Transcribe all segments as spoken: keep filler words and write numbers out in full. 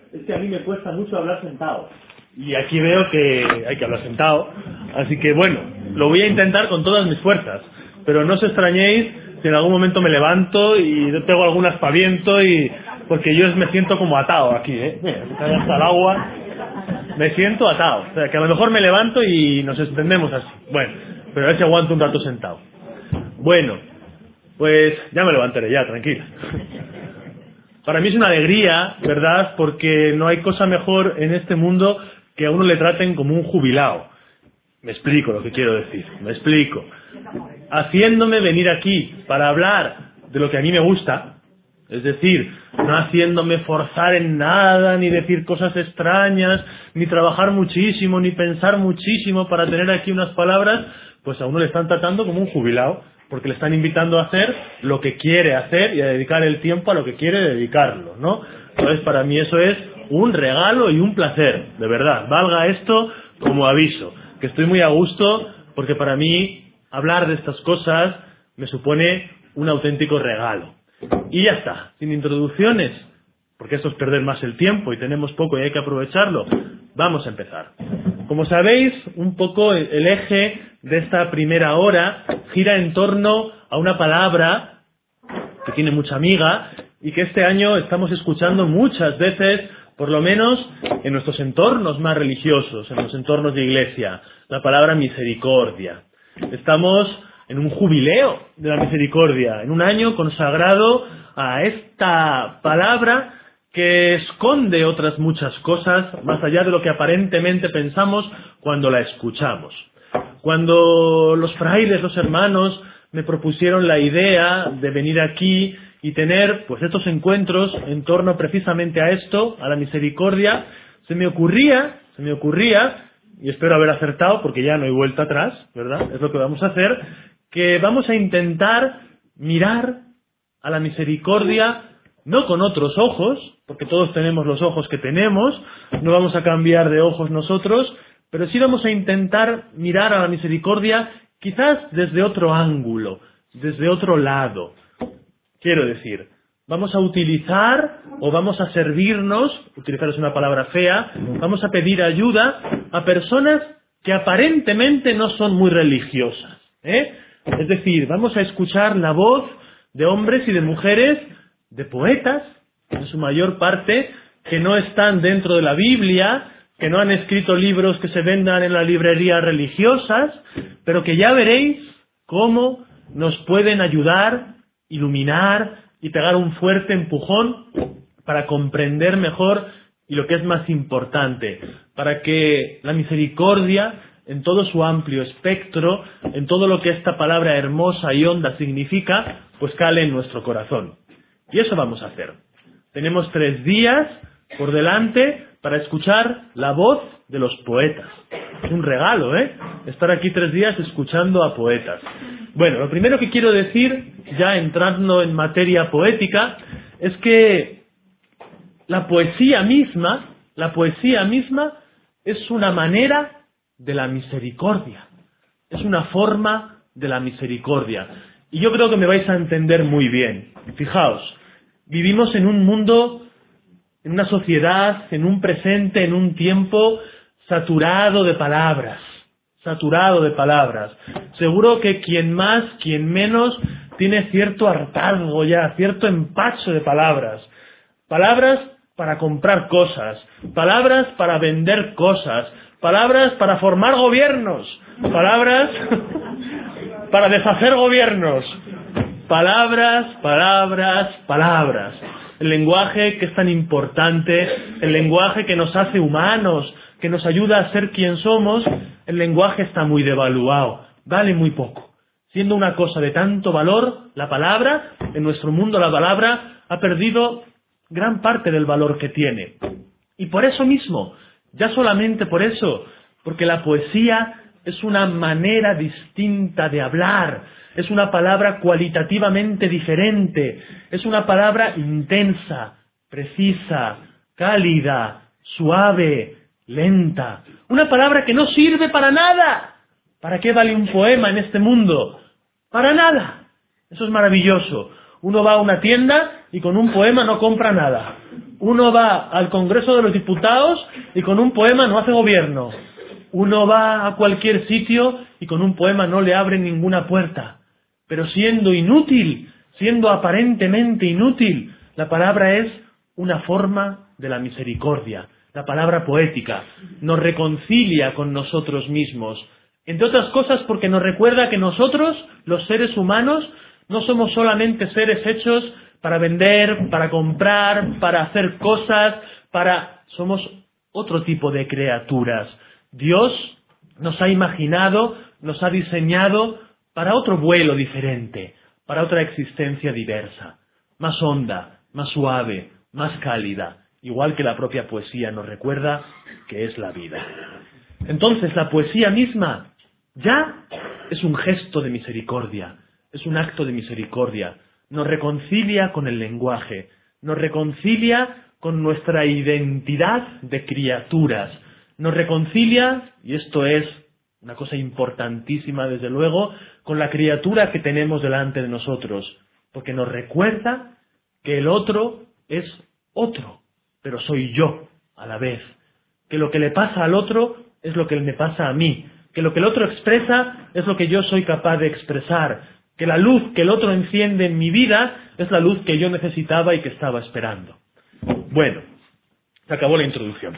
es que a mí me cuesta mucho hablar sentado. Y aquí veo que hay que hablar sentado. Así que bueno, lo voy a intentar con todas mis fuerzas. Pero no os extrañéis si en algún momento me levanto y tengo algún aspaviento, y porque yo me siento como atado aquí, ¿eh? Mira, se cae hasta el agua. Me siento atado. O sea, que a lo mejor me levanto y nos extendemos así. Bueno, pero a ver si aguanto un rato sentado. Bueno, pues ya me levantaré, ya, tranquila. Para mí es una alegría, ¿verdad? Porque no hay cosa mejor en este mundo que a uno le traten como un jubilado. Me explico lo que quiero decir, me explico. Haciéndome venir aquí para hablar de lo que a mí me gusta, es decir, no haciéndome forzar en nada, ni decir cosas extrañas, ni trabajar muchísimo, ni pensar muchísimo para tener aquí unas palabras, pues a uno le están tratando como un jubilado, porque le están invitando a hacer lo que quiere hacer y a dedicar el tiempo a lo que quiere dedicarlo, ¿no? Entonces, para mí eso es un regalo y un placer, de verdad. Valga esto como aviso, que estoy muy a gusto, porque para mí hablar de estas cosas me supone un auténtico regalo. Y ya está, sin introducciones, porque esto es perder más el tiempo y tenemos poco y hay que aprovecharlo. Vamos a empezar. Como sabéis, un poco el eje de esta primera hora gira en torno a una palabra que tiene mucha amiga y que este año estamos escuchando muchas veces, por lo menos en nuestros entornos más religiosos, en los entornos de iglesia, la palabra misericordia. Estamos en un jubileo de la misericordia, en un año consagrado a esta palabra que esconde otras muchas cosas más allá de lo que aparentemente pensamos cuando la escuchamos. Cuando los frailes, los hermanos, me propusieron la idea de venir aquí y tener pues estos encuentros en torno precisamente a esto, a la misericordia, se me ocurría, se me ocurría, y espero haber acertado porque ya no hay vuelta atrás, ¿verdad? Es lo que vamos a hacer, que vamos a intentar mirar a la misericordia no con otros ojos, porque todos tenemos los ojos que tenemos, no vamos a cambiar de ojos nosotros, pero sí vamos a intentar mirar a la misericordia quizás desde otro ángulo, desde otro lado. Quiero decir, vamos a utilizar o vamos a servirnos, utilizar es una palabra fea, vamos a pedir ayuda a personas que aparentemente no son muy religiosas, ¿eh? Es decir, vamos a escuchar la voz de hombres y de mujeres, de poetas, en su mayor parte, que no están dentro de la Biblia, que no han escrito libros que se vendan en las librerías religiosas, pero que ya veréis cómo nos pueden ayudar, iluminar y pegar un fuerte empujón para comprender mejor y lo que es más importante, para que la misericordia, en todo su amplio espectro, en todo lo que esta palabra hermosa y honda significa, pues cale en nuestro corazón. Y eso vamos a hacer. Tenemos tres días por delante para escuchar la voz de los poetas. Es un regalo, ¿eh? Estar aquí tres días escuchando a poetas. Bueno, lo primero que quiero decir, ya entrando en materia poética, es que la poesía misma, la poesía misma es una manera de la misericordia. Es una forma de la misericordia. Y yo creo que me vais a entender muy bien. Fijaos, vivimos en un mundo, en una sociedad, en un presente, en un tiempo saturado de palabras. Saturado de palabras. Seguro que quien más, quien menos, tiene cierto hartazgo ya, cierto empacho de palabras. Palabras para comprar cosas, palabras para vender cosas, palabras para formar gobiernos, palabras para deshacer gobiernos, palabras, palabras, palabras. El lenguaje que es tan importante, el lenguaje que nos hace humanos, que nos ayuda a ser quien somos, el lenguaje está muy devaluado, vale muy poco. Siendo una cosa de tanto valor, la palabra, en nuestro mundo la palabra ha perdido gran parte del valor que tiene. Y por eso mismo, ya solamente por eso, porque la poesía es una manera distinta de hablar, es una palabra cualitativamente diferente, es una palabra intensa, precisa, cálida, suave, lenta, una palabra que no sirve para nada. ¿Para qué vale un poema en este mundo? Para nada. Eso es maravilloso. Uno va a una tienda y con un poema no compra nada. Uno va al Congreso de los Diputados y con un poema no hace gobierno. Uno va a cualquier sitio y con un poema no le abren ninguna puerta. Pero siendo inútil, siendo aparentemente inútil, la palabra es una forma de la misericordia. La palabra poética nos reconcilia con nosotros mismos. Entre otras cosas porque nos recuerda que nosotros, los seres humanos, no somos solamente seres hechos para vender, para comprar, para hacer cosas, para... somos otro tipo de criaturas. Dios nos ha imaginado, nos ha diseñado para otro vuelo diferente, para otra existencia diversa, más honda, más suave, más cálida, igual que la propia poesía nos recuerda que es la vida. Entonces la poesía misma ya es un gesto de misericordia, es un acto de misericordia, nos reconcilia con el lenguaje, nos reconcilia con nuestra identidad de criaturas, nos reconcilia, y esto es una cosa importantísima desde luego, con la criatura que tenemos delante de nosotros, porque nos recuerda que el otro es otro, pero soy yo a la vez, que lo que le pasa al otro es lo que me pasa a mí, que lo que el otro expresa es lo que yo soy capaz de expresar, que la luz que el otro enciende en mi vida es la luz que yo necesitaba y que estaba esperando. Bueno, se acabó la introducción.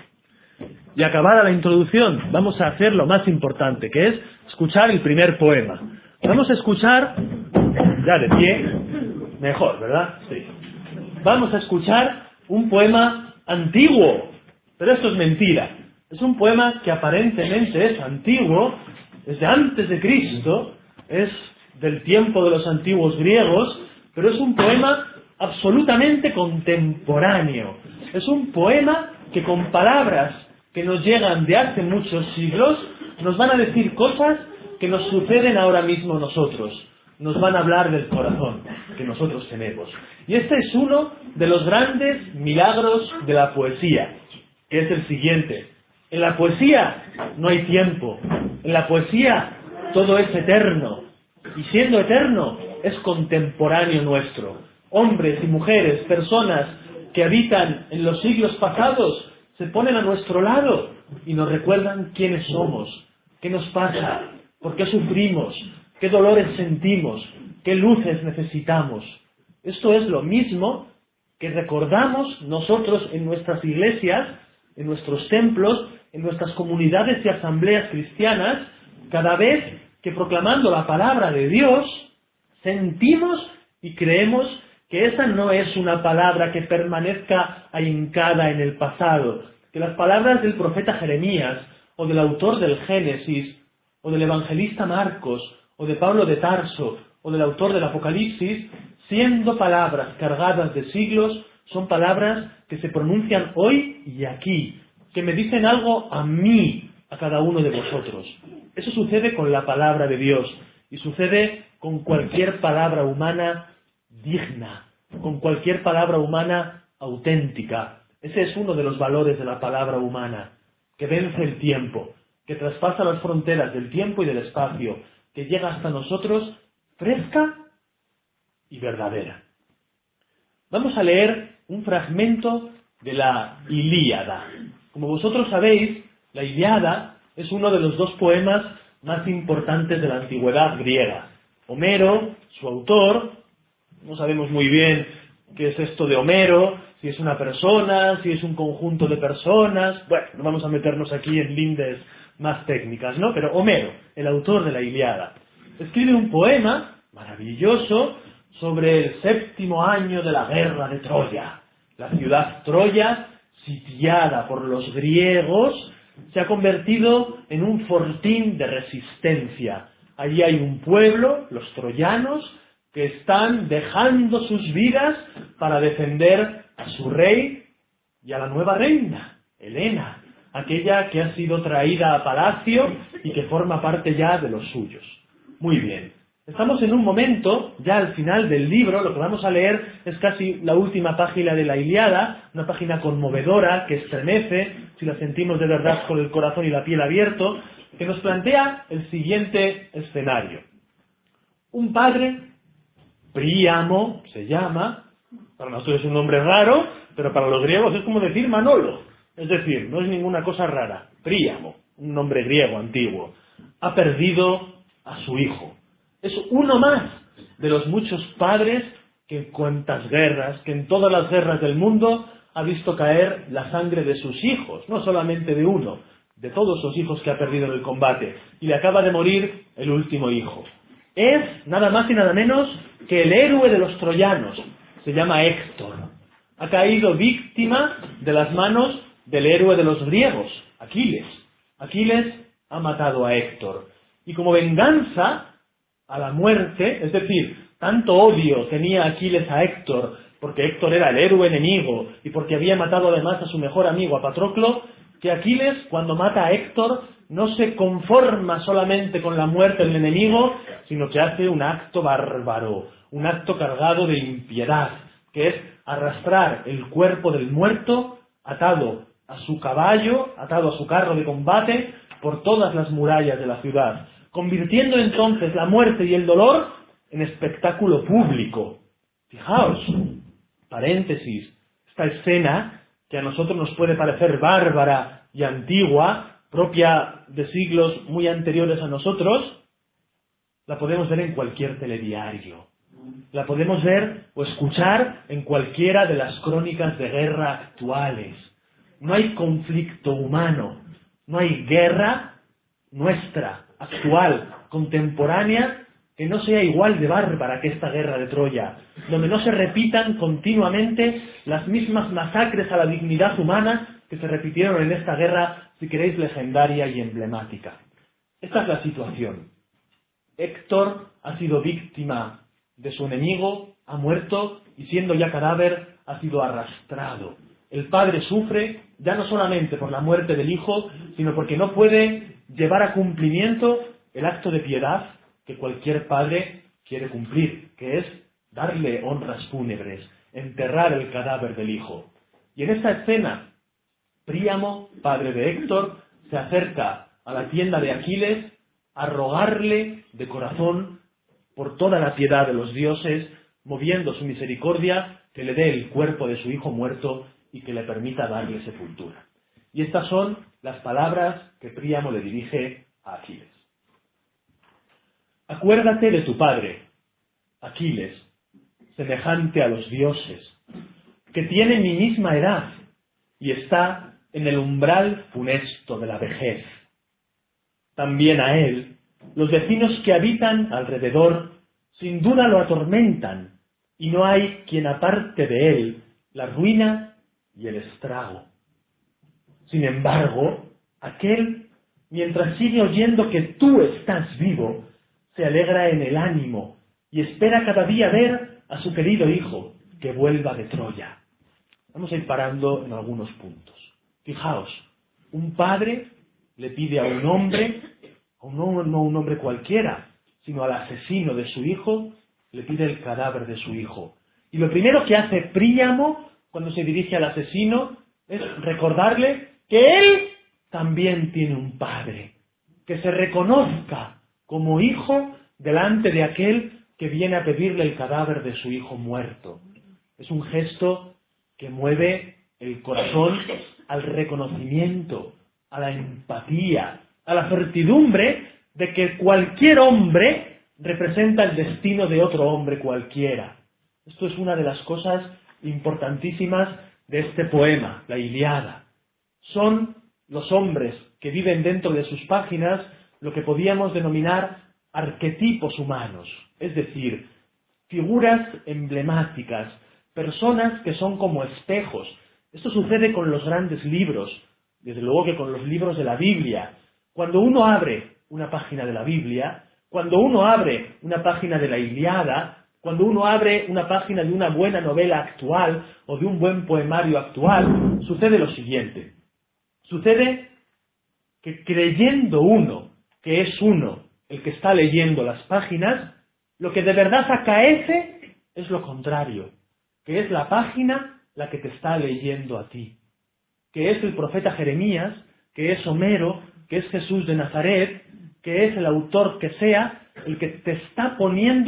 Y acabada la introducción, vamos a hacer lo más importante, que es escuchar el primer poema. Vamos a escuchar, ya de pie, mejor, ¿verdad? Sí. Vamos a escuchar un poema antiguo, pero esto es mentira. Es un poema que aparentemente es antiguo, es de antes de Cristo, es del tiempo de los antiguos griegos, pero es un poema absolutamente contemporáneo. Es un poema que con palabras que nos llegan de hace muchos siglos nos van a decir cosas que nos suceden ahora mismo a nosotros. Nos van a hablar del corazón que nosotros tenemos. Y este es uno de los grandes milagros de la poesía, que es el siguiente. En la poesía no hay tiempo. En la poesía todo es eterno. Y siendo eterno, es contemporáneo nuestro. Hombres y mujeres, personas que habitan en los siglos pasados, se ponen a nuestro lado y nos recuerdan quiénes somos, qué nos pasa, por qué sufrimos, qué dolores sentimos, qué luces necesitamos. Esto es lo mismo que recordamos nosotros en nuestras iglesias, en nuestros templos, en nuestras comunidades y asambleas cristianas, cada vez que proclamando la palabra de Dios, sentimos y creemos que esa no es una palabra que permanezca ahincada en el pasado, que las palabras del profeta Jeremías, o del autor del Génesis, o del evangelista Marcos, o de Pablo de Tarso, o del autor del Apocalipsis, siendo palabras cargadas de siglos, son palabras que se pronuncian hoy y aquí, que me dicen algo a mí, a cada uno de vosotros. Eso sucede con la palabra de Dios, y sucede con cualquier palabra humana digna, con cualquier palabra humana auténtica. Ese es uno de los valores de la palabra humana, que vence el tiempo, que traspasa las fronteras del tiempo y del espacio, que llega hasta nosotros fresca y verdadera. Vamos a leer un fragmento de la Ilíada. Como vosotros sabéis, la Ilíada es uno de los dos poemas más importantes de la antigüedad griega. Homero, su autor, no sabemos muy bien qué es esto de Homero, si es una persona, si es un conjunto de personas. Bueno, no vamos a meternos aquí en lindes más técnicas, ¿no? Pero Homero, el autor de la Ilíada, escribe un poema maravilloso sobre el séptimo año de la guerra de Troya. La ciudad Troya, sitiada por los griegos, se ha convertido en un fortín de resistencia. Allí hay un pueblo, los troyanos, que están dejando sus vidas para defender a su rey y a la nueva reina, Helena, aquella que ha sido traída a palacio y que forma parte ya de los suyos. Muy bien. Estamos en un momento, ya al final del libro, lo que vamos a leer es casi la última página de la Ilíada, una página conmovedora que estremece, si la sentimos de verdad con el corazón y la piel abierto, que nos plantea el siguiente escenario. Un padre Príamo se llama, para nosotros es un nombre raro, pero para los griegos es como decir Manolo. Es decir, no es ninguna cosa rara. Príamo, un nombre griego antiguo, ha perdido a su hijo. Es uno más de los muchos padres que en cuantas guerras, que en todas las guerras del mundo ha visto caer la sangre de sus hijos, no solamente de uno, de todos los hijos que ha perdido en el combate, y le acaba de morir el último hijo. Es nada más y nada menos que el héroe de los troyanos, se llama Héctor. Ha caído víctima de las manos del héroe de los griegos, Aquiles. Aquiles ha matado a Héctor. Y como venganza a la muerte, es decir, tanto odio tenía Aquiles a Héctor, porque Héctor era el héroe enemigo y porque había matado además a su mejor amigo, a Patroclo, que Aquiles, cuando mata a Héctor, no se conforma solamente con la muerte del enemigo, sino que hace un acto bárbaro, un acto cargado de impiedad, que es arrastrar el cuerpo del muerto atado a su caballo, atado a su carro de combate, por todas las murallas de la ciudad, convirtiendo entonces la muerte y el dolor en espectáculo público. Fijaos, paréntesis, esta escena que a nosotros nos puede parecer bárbara y antigua, propia de siglos muy anteriores a nosotros, la podemos ver en cualquier telediario. La podemos ver o escuchar en cualquiera de las crónicas de guerra actuales. No hay conflicto humano, no hay guerra nuestra, actual, contemporánea, que no sea igual de bárbara que esta guerra de Troya, donde no se repitan continuamente las mismas masacres a la dignidad humana que se repitieron en esta guerra, si queréis, legendaria y emblemática. Esta es la situación. Héctor ha sido víctima de su enemigo, ha muerto y siendo ya cadáver ha sido arrastrado. El padre sufre ya no solamente por la muerte del hijo, sino porque no puede llevar a cumplimiento el acto de piedad que cualquier padre quiere cumplir, que es darle honras fúnebres, enterrar el cadáver del hijo. Y en esta escena, Príamo, padre de Héctor, se acerca a la tienda de Aquiles a rogarle de corazón, por toda la piedad de los dioses, moviendo su misericordia, que le dé el cuerpo de su hijo muerto y que le permita darle sepultura. Y estas son las palabras que Príamo le dirige a Aquiles. Acuérdate de tu padre, Aquiles, semejante a los dioses, que tiene mi misma edad y está en el umbral funesto de la vejez. También a él, los vecinos que habitan alrededor, sin duda lo atormentan, y no hay quien aparte de él la ruina y el estrago. Sin embargo, aquel, mientras sigue oyendo que tú estás vivo, se alegra en el ánimo y espera cada día ver a su querido hijo que vuelva de Troya. Vamos a ir parando en algunos puntos. Fijaos, un padre le pide a un hombre, a un, no, no un hombre cualquiera, sino al asesino de su hijo, le pide el cadáver de su hijo. Y lo primero que hace Príamo cuando se dirige al asesino es recordarle que él también tiene un padre, que se reconozca como hijo delante de aquel que viene a pedirle el cadáver de su hijo muerto. Es un gesto que mueve el corazón al reconocimiento, a la empatía, a la certidumbre de que cualquier hombre representa el destino de otro hombre cualquiera. Esto es una de las cosas importantísimas de este poema, la Ilíada. Son los hombres que viven dentro de sus páginas lo que podíamos denominar arquetipos humanos, es decir, figuras emblemáticas, personas que son como espejos. Esto sucede con los grandes libros, desde luego que con los libros de la Biblia. Cuando uno abre una página de la Biblia, cuando uno abre una página de la Ilíada, cuando uno abre una página de una buena novela actual o de un buen poemario actual, sucede lo siguiente. Sucede que creyendo uno que es uno el que está leyendo las páginas, lo que de verdad acaece es lo contrario, que es la página la que te está leyendo a ti, que es el profeta Jeremías, que es Homero, que es Jesús de Nazaret, que es el autor que sea, el que te está poniendo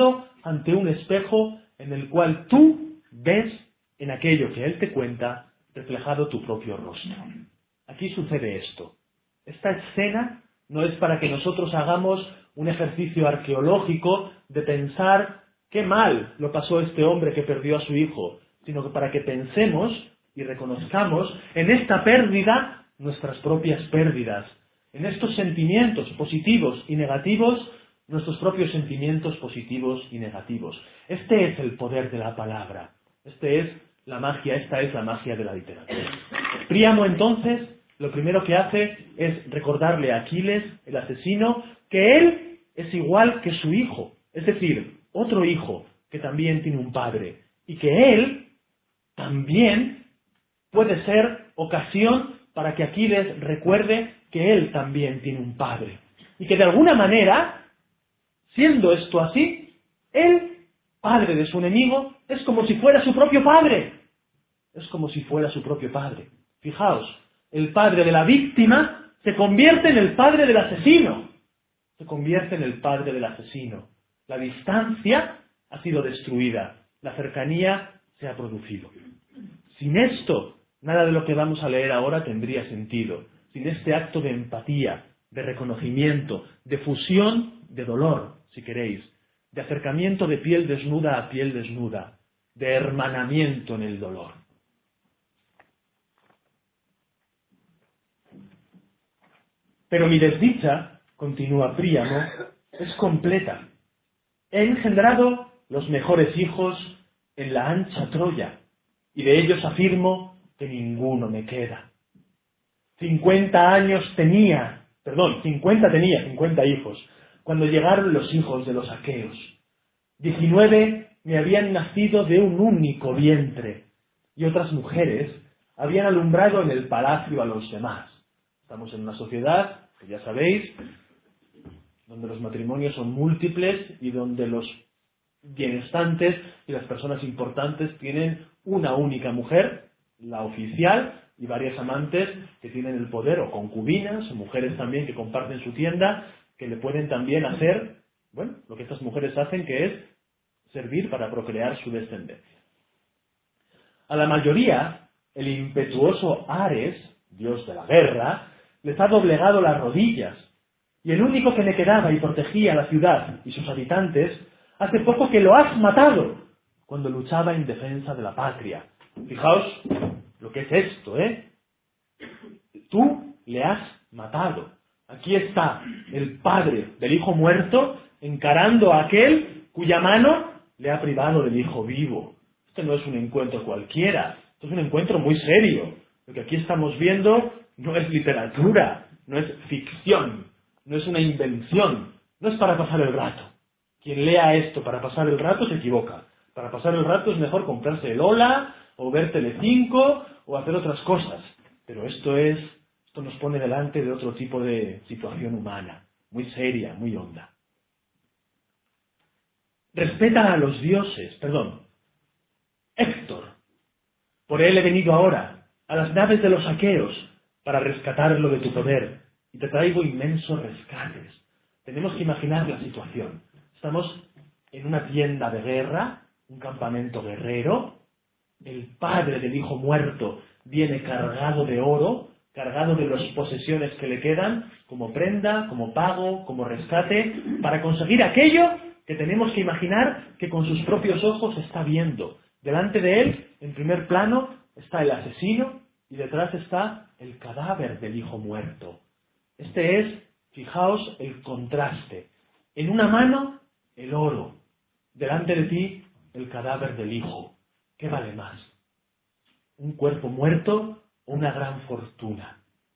ante un espejo en el cual tú ves en aquello que él te cuenta reflejado tu propio rostro. Aquí sucede esto. Esta escena no es para que nosotros hagamos un ejercicio arqueológico de pensar qué mal lo pasó este hombre que perdió a su hijo, sino que para que pensemos y reconozcamos en esta pérdida nuestras propias pérdidas, en estos sentimientos positivos y negativos, nuestros propios sentimientos positivos y negativos. Este es el poder de la palabra, este es la magia, esta es la magia de la literatura. Príamo entonces lo primero que hace es recordarle a Aquiles, el asesino, que él es igual que su hijo, es decir, otro hijo que también tiene un padre, y que él también puede ser ocasión para que Aquiles recuerde que él también tiene un padre. Y que de alguna manera, siendo esto así, el padre de su enemigo es como si fuera su propio padre. Es como si fuera su propio padre. Fijaos, el padre de la víctima se convierte en el padre del asesino. Se convierte en el padre del asesino. La distancia ha sido destruida. La cercanía se ha producido. Sin esto, nada de lo que vamos a leer ahora tendría sentido. Sin este acto de empatía, de reconocimiento, de fusión, de dolor, si queréis, de acercamiento de piel desnuda a piel desnuda, de hermanamiento en el dolor. Pero mi desdicha, continúa Príamo, es completa. He engendrado los mejores hijos en la ancha Troya, y de ellos afirmo que ninguno me queda. Cincuenta años tenía, perdón, cincuenta tenía, cincuenta hijos, cuando llegaron los hijos de los aqueos. Diecinueve me habían nacido de un único vientre, y otras mujeres habían alumbrado en el palacio a los demás. Estamos en una sociedad, que ya sabéis, donde los matrimonios son múltiples y donde los bienestantes y las personas importantes tienen una única mujer, la oficial, y varias amantes que tienen el poder, o concubinas, o mujeres también que comparten su tienda, que le pueden también hacer, bueno, lo que estas mujeres hacen, que es servir para procrear su descendencia. A la mayoría, el impetuoso Ares, dios de la guerra, les ha doblegado las rodillas, y el único que le quedaba y protegía la ciudad y sus habitantes, hace poco que lo has matado, cuando luchaba en defensa de la patria. Fijaos lo que es esto, ¿eh? Tú le has matado. Aquí está el padre del hijo muerto encarando a aquel cuya mano le ha privado del hijo vivo. Este no es un encuentro cualquiera, esto es un encuentro muy serio. Lo que aquí estamos viendo no es literatura, no es ficción, no es una invención, no es para pasar el rato. Quien lea esto para pasar el rato se equivoca. Para pasar el rato es mejor comprarse el Ola, o ver Telecinco, o hacer otras cosas. Pero esto es, esto nos pone delante de otro tipo de situación humana, muy seria, muy honda. Respeta a los dioses, perdón, Héctor, por él he venido ahora, a las naves de los aqueos, para rescatarlo de tu poder, y te traigo inmensos rescates. Tenemos que imaginar la situación. Estamos en una tienda de guerra, un campamento guerrero, el padre del hijo muerto viene cargado de oro, cargado de las posesiones que le quedan, como prenda, como pago, como rescate, para conseguir aquello que tenemos que imaginar que con sus propios ojos está viendo. Delante de él, en primer plano, está el asesino y detrás está el cadáver del hijo muerto. Este es, fijaos, el contraste. En una mano, el oro. Delante de ti, el cadáver del hijo. ¿Qué vale más? ¿Un cuerpo muerto o una gran fortuna?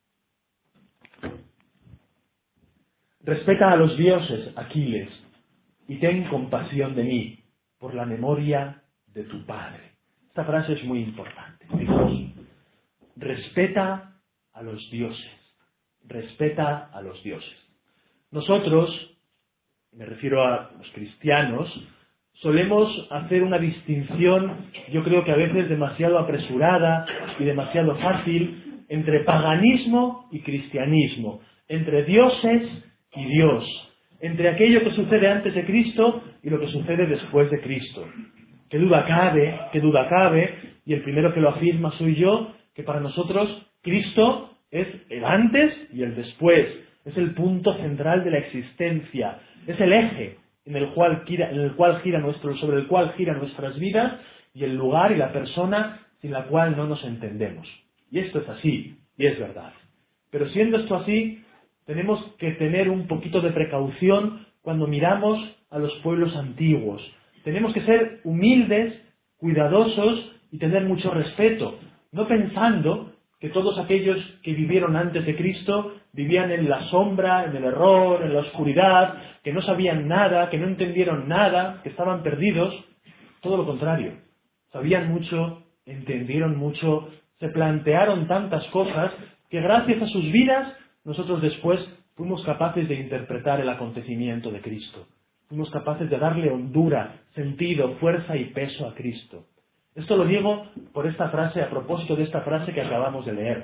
Respeta a los dioses, Aquiles, y ten compasión de mí, por la memoria de tu padre. Esta frase es muy importante. Fijaos, respeta a los dioses. Respeta a los dioses. Nosotros, me refiero a los cristianos, solemos hacer una distinción, yo creo que a veces demasiado apresurada y demasiado fácil, entre paganismo y cristianismo, entre dioses y Dios, entre aquello que sucede antes de Cristo y lo que sucede después de Cristo. ¿Qué duda cabe? ¿Qué duda cabe? Y el primero que lo afirma soy yo, que para nosotros Cristo es el antes y el después. Es el punto central de la existencia. Es el eje en el cual gira, en el cual gira nuestro, sobre el cual giran nuestras vidas y el lugar y la persona sin la cual no nos entendemos. Y esto es así, y es verdad. Pero siendo esto así, tenemos que tener un poquito de precaución cuando miramos a los pueblos antiguos. Tenemos que ser humildes, cuidadosos y tener mucho respeto, no pensando que todos aquellos que vivieron antes de Cristo vivían en la sombra, en el error, en la oscuridad, que no sabían nada, que no entendieron nada, que estaban perdidos. Todo lo contrario. Sabían mucho, entendieron mucho, se plantearon tantas cosas que gracias a sus vidas nosotros después fuimos capaces de interpretar el acontecimiento de Cristo. Fuimos capaces de darle hondura, sentido, fuerza y peso a Cristo. Esto lo digo por esta frase, a propósito de esta frase que acabamos de leer.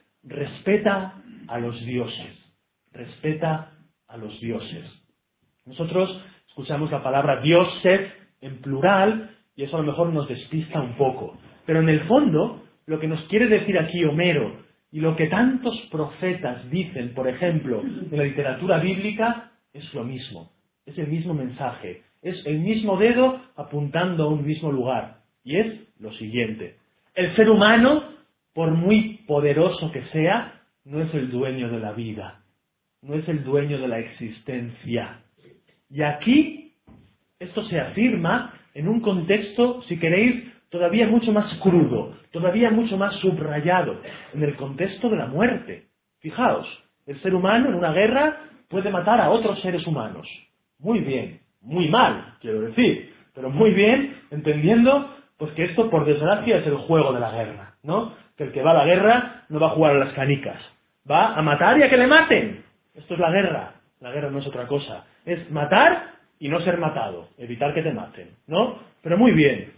Respeta a los dioses. Respeta a los dioses. Nosotros escuchamos la palabra dioses en plural y eso a lo mejor nos despista un poco. Pero en el fondo, lo que nos quiere decir aquí Homero y lo que tantos profetas dicen, por ejemplo, en la literatura bíblica, es lo mismo. Es el mismo mensaje. Es el mismo dedo apuntando a un mismo lugar. Y es lo siguiente. El ser humano, por muy poderoso que sea, no es el dueño de la vida. No es el dueño de la existencia. Y aquí, esto se afirma en un contexto, si queréis, todavía mucho más crudo, todavía mucho más subrayado, en el contexto de la muerte. Fijaos, el ser humano en una guerra puede matar a otros seres humanos. Muy bien, muy mal, quiero decir, pero muy bien, entendiendo pues que esto, por desgracia, es el juego de la guerra, ¿no? Que el que va a la guerra no va a jugar a las canicas, va a matar y a que le maten. Esto es la guerra. La guerra no es otra cosa. Es matar y no ser matado, evitar que te maten, ¿no? Pero muy bien.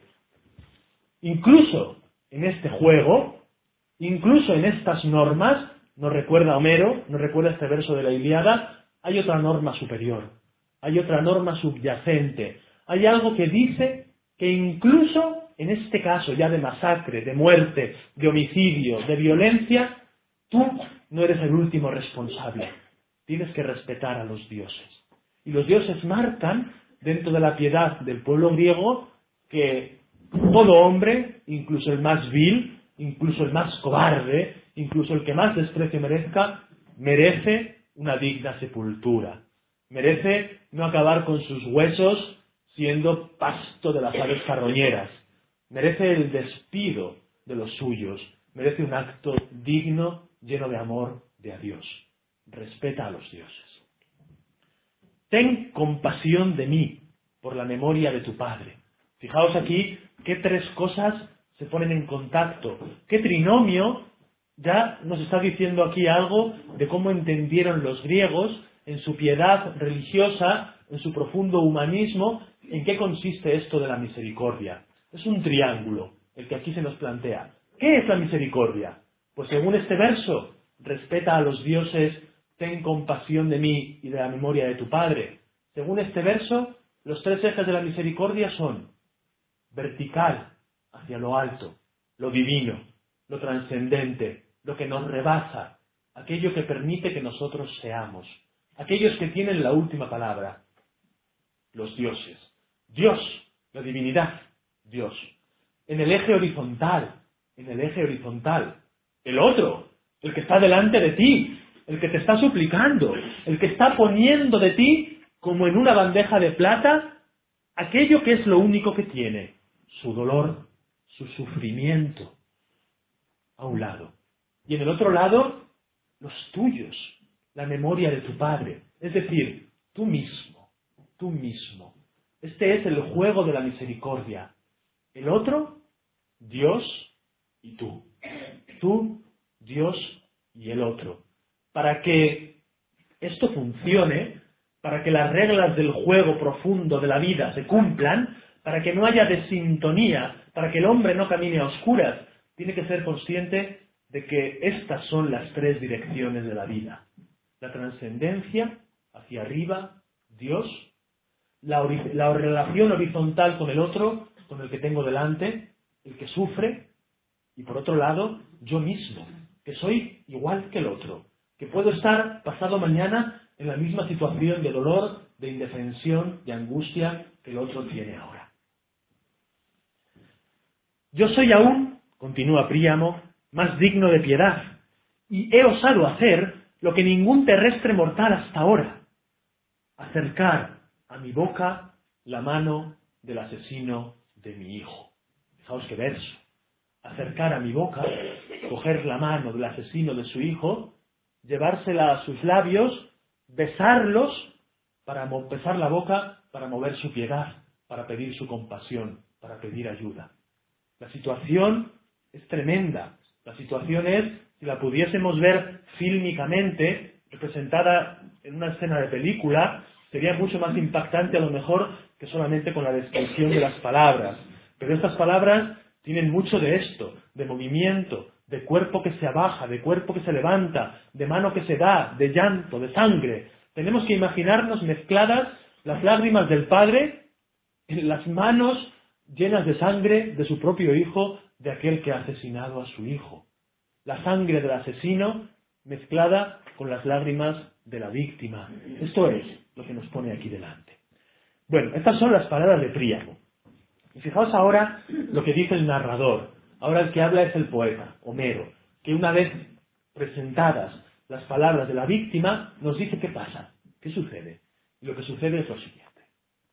Incluso en este juego, incluso en estas normas, nos recuerda Homero, nos recuerda este verso de la Ilíada, hay otra norma superior, hay otra norma subyacente, hay algo que dice que incluso en este caso ya de masacre, de muerte, de homicidio, de violencia, tú no eres el último responsable. Tienes que respetar a los dioses. Y los dioses marcan, dentro de la piedad del pueblo griego, que todo hombre, incluso el más vil, incluso el más cobarde, incluso el que más desprecio merezca, merece una digna sepultura. Merece no acabar con sus huesos siendo pasto de las aves carroñeras. Merece el despido de los suyos. Merece un acto digno, lleno de amor de a Dios. Respeta a los dioses. Ten compasión de mí por la memoria de tu Padre. Fijaos aquí qué tres cosas se ponen en contacto. Qué trinomio ya nos está diciendo aquí algo de cómo entendieron los griegos en su piedad religiosa, en su profundo humanismo, en qué consiste esto de la misericordia. Es un triángulo el que aquí se nos plantea. ¿Qué es la misericordia? Pues según este verso, respeta a los dioses, ten compasión de mí y de la memoria de tu Padre. Según este verso, los tres ejes de la misericordia son vertical, hacia lo alto, lo divino, lo trascendente, lo que nos rebasa, aquello que permite que nosotros seamos, aquellos que tienen la última palabra, los dioses. Dios, la divinidad, Dios. En el eje horizontal, en el eje horizontal. El otro, el que está delante de ti, el que te está suplicando, el que está poniendo de ti, como en una bandeja de plata, aquello que es lo único que tiene, su dolor, su sufrimiento, a un lado. Y en el otro lado, los tuyos, la memoria de tu Padre, es decir, tú mismo, tú mismo. Este es el juego de la misericordia. El otro, Dios y tú. Tú, Dios y el otro. Para que esto funcione, para que las reglas del juego profundo de la vida se cumplan, para que no haya desintonía, para que el hombre no camine a oscuras, tiene que ser consciente de que estas son las tres direcciones de la vida. La trascendencia, hacia arriba, Dios. la, la relación horizontal con el otro, con el que tengo delante, el que sufre, y por otro lado, yo mismo, que soy igual que el otro, que puedo estar pasado mañana en la misma situación de dolor, de indefensión, de angustia que el otro tiene ahora. Yo soy aún, continúa Príamo, más digno de piedad, y he osado hacer lo que ningún terrestre mortal hasta ahora, acercar a mi boca la mano del asesino de mi hijo. Fijaos qué verso. Acercar a mi boca, coger la mano del asesino de su hijo, llevársela a sus labios, besarlos, para besar la boca, para mover su piedad, para pedir su compasión, para pedir ayuda. La situación es tremenda. La situación es, si la pudiésemos ver fílmicamente, representada en una escena de película, sería mucho más impactante a lo mejor que solamente con la descripción de las palabras. Pero estas palabras tienen mucho de esto, de movimiento, de cuerpo que se abaja, de cuerpo que se levanta, de mano que se da, de llanto, de sangre. Tenemos que imaginarnos mezcladas las lágrimas del padre en las manos llenas de sangre de su propio hijo, de aquel que ha asesinado a su hijo. La sangre del asesino mezclada con las lágrimas de la víctima. Esto es lo que nos pone aquí delante. Bueno, estas son las palabras de Príamo. Y fijaos ahora lo que dice el narrador. Ahora el que habla es el poeta, Homero, que una vez presentadas las palabras de la víctima, nos dice qué pasa, qué sucede. Y lo que sucede es lo siguiente.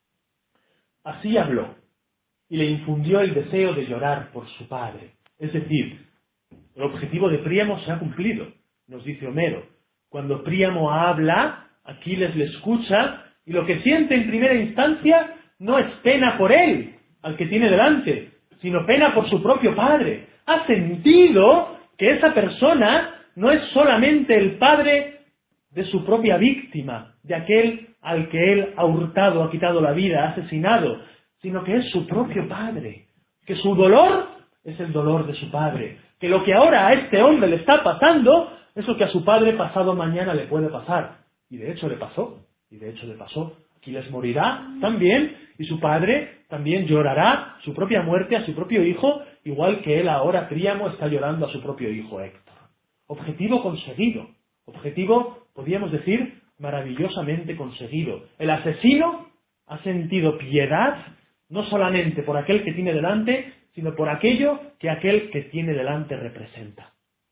Así habló, y le infundió el deseo de llorar por su padre. Es decir, el objetivo de Príamo se ha cumplido, nos dice Homero. Cuando Príamo habla, Aquiles le escucha, y lo que siente en primera instancia no es pena por él, al que tiene delante, sino pena por su propio padre. Ha sentido que esa persona no es solamente el padre de su propia víctima, de aquel al que él ha hurtado, ha quitado la vida, ha asesinado, sino que es su propio padre, que su dolor es el dolor de su padre, que lo que ahora a este hombre le está pasando es lo que a su padre pasado mañana le puede pasar. Y de hecho le pasó, y de hecho le pasó. Aquiles morirá también, y su padre también llorará su propia muerte a su propio hijo, igual que él ahora, Príamo, está llorando a su propio hijo Héctor. Objetivo conseguido, objetivo, podríamos decir, maravillosamente conseguido. El asesino ha sentido piedad, no solamente por aquel que tiene delante, sino por aquello que aquel que tiene delante representa.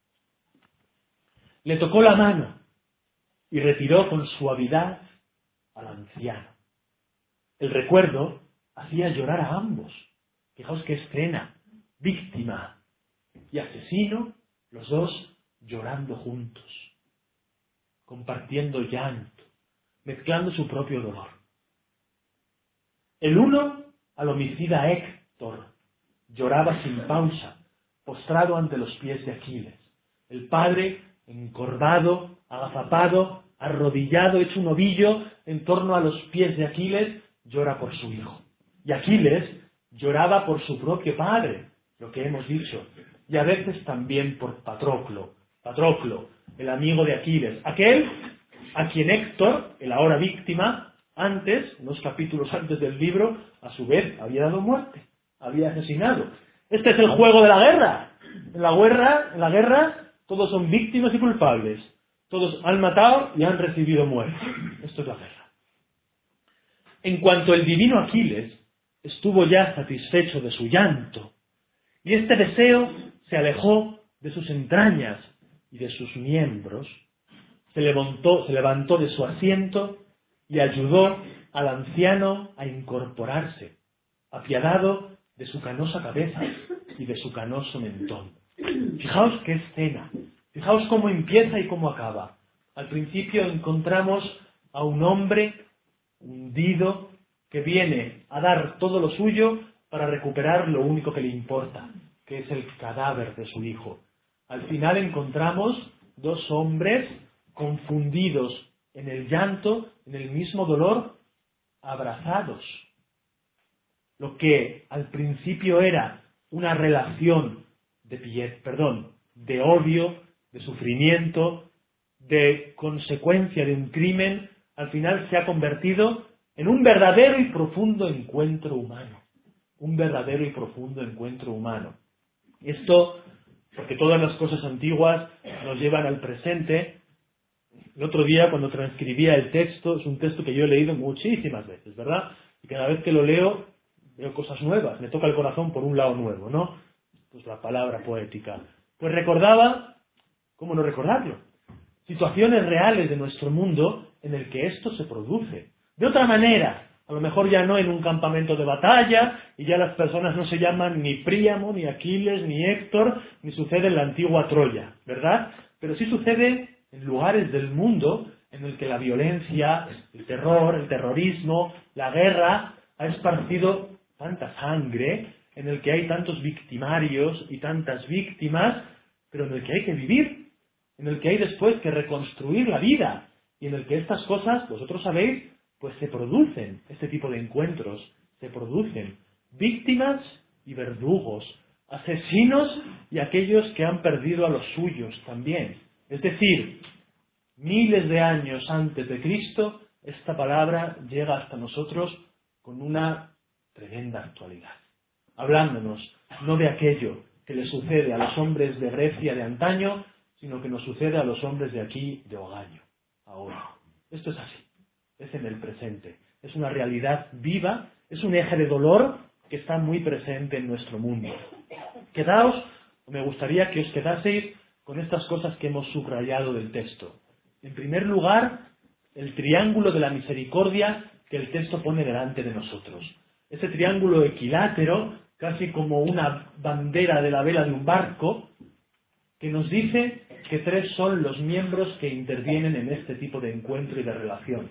Le tocó la mano y retiró con suavidad al anciano. El recuerdo hacía llorar a ambos. Fijaos qué escena. Víctima y asesino, los dos llorando juntos, compartiendo llanto, mezclando su propio dolor. El uno al homicida Héctor lloraba sin pausa, postrado ante los pies de Aquiles. El padre, encorvado, agazapado, arrodillado, hecho un ovillo en torno a los pies de Aquiles, llora por su hijo. Y Aquiles lloraba por su propio padre, lo que hemos dicho, y a veces también por Patroclo. Patroclo, el amigo de Aquiles, aquel a quien Héctor, el ahora víctima, antes, unos capítulos antes del libro, a su vez había dado muerte, había asesinado. Este es el juego de la guerra. En la guerra, en la guerra, todos son víctimas y culpables. Todos han matado y han recibido muerte. Esto es la guerra. En cuanto el divino Aquiles estuvo ya satisfecho de su llanto, y este deseo se alejó de sus entrañas y de sus miembros, se levantó, se levantó de su asiento y ayudó al anciano a incorporarse, apiadado de su canosa cabeza y de su canoso mentón. Fijaos qué escena, fijaos cómo empieza y cómo acaba. Al principio encontramos a un hombre hundido que viene a dar todo lo suyo para recuperar lo único que le importa, que es el cadáver de su hijo. Al final encontramos dos hombres confundidos en el llanto, en el mismo dolor, abrazados. Lo que al principio era una relación de pied, perdón, de odio, de sufrimiento, de consecuencia de un crimen, al final se ha convertido en un verdadero y profundo encuentro humano. Un verdadero y profundo encuentro humano. Esto, porque todas las cosas antiguas nos llevan al presente. El otro día, cuando transcribía el texto, es un texto que yo he leído muchísimas veces, ¿verdad? Y cada vez que lo leo, veo cosas nuevas, me toca el corazón por un lado nuevo, ¿no? Pues la palabra poética. Pues recordaba, ¿cómo no recordarlo? Situaciones reales de nuestro mundo en el que esto se produce. De otra manera, a lo mejor ya no en un campamento de batalla, y ya las personas no se llaman ni Príamo, ni Aquiles, ni Héctor, ni sucede en la antigua Troya, ¿verdad? Pero sí sucede en lugares del mundo en el que la violencia, el terror, el terrorismo, la guerra ha esparcido tanta sangre, en el que hay tantos victimarios y tantas víctimas, pero en el que hay que vivir, en el que hay después que reconstruir la vida, y en el que estas cosas, vosotros sabéis, pues se producen, este tipo de encuentros, se producen víctimas y verdugos, asesinos y aquellos que han perdido a los suyos también. Es decir, miles de años antes de Cristo, esta palabra llega hasta nosotros con una tremenda actualidad, hablándonos no de aquello que le sucede a los hombres de Grecia de antaño, sino que nos sucede a los hombres de aquí de Ogaño, ahora. Esto es así, es en el presente, es una realidad viva, es un eje de dolor que está muy presente en nuestro mundo. Quedaos, me gustaría que os quedaseis con estas cosas que hemos subrayado del texto. En primer lugar, el triángulo de la misericordia que el texto pone delante de nosotros. Ese triángulo equilátero, casi como una bandera de la vela de un barco, que nos dice que tres son los miembros que intervienen en este tipo de encuentro y de relación.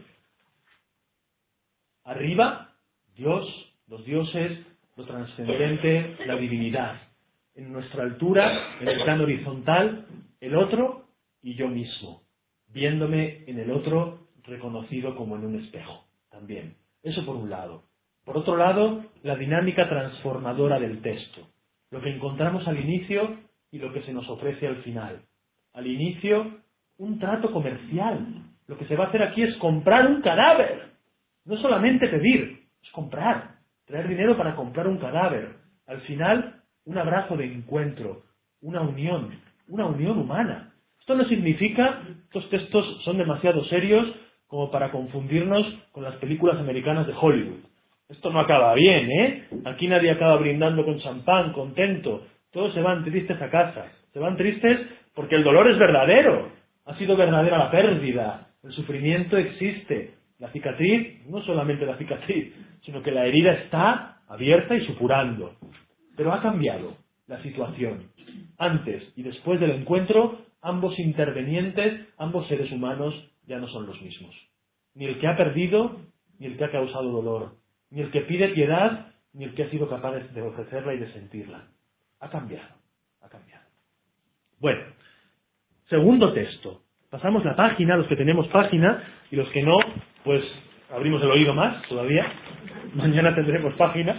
Arriba, Dios, los dioses, lo trascendente, la divinidad. En nuestra altura, en el plano horizontal, el otro y yo mismo, viéndome en el otro reconocido como en un espejo, también. Eso por un lado. Por otro lado, la dinámica transformadora del texto. Lo que encontramos al inicio y lo que se nos ofrece al final. Al inicio, un trato comercial. Lo que se va a hacer aquí es comprar un cadáver. No solamente pedir, es comprar. Traer dinero para comprar un cadáver. Al final, un abrazo de encuentro, una unión, una unión humana. Esto no significa, estos textos son demasiado serios como para confundirnos con las películas americanas de Hollywood. Esto no acaba bien, ¿eh? Aquí nadie acaba brindando con champán, contento. Todos se van tristes a casa. Se van tristes porque el dolor es verdadero. Ha sido verdadera la pérdida. El sufrimiento existe. La cicatriz, no solamente la cicatriz, sino que la herida está abierta y supurando. Pero ha cambiado la situación. Antes y después del encuentro, ambos intervenientes, ambos seres humanos, ya no son los mismos. Ni el que ha perdido, ni el que ha causado dolor. Ni el que pide piedad, ni el que ha sido capaz de ofrecerla y de sentirla. Ha cambiado, ha cambiado. Bueno, segundo texto. Pasamos la página, los que tenemos página, y los que no, pues abrimos el oído más todavía. Mañana tendremos página.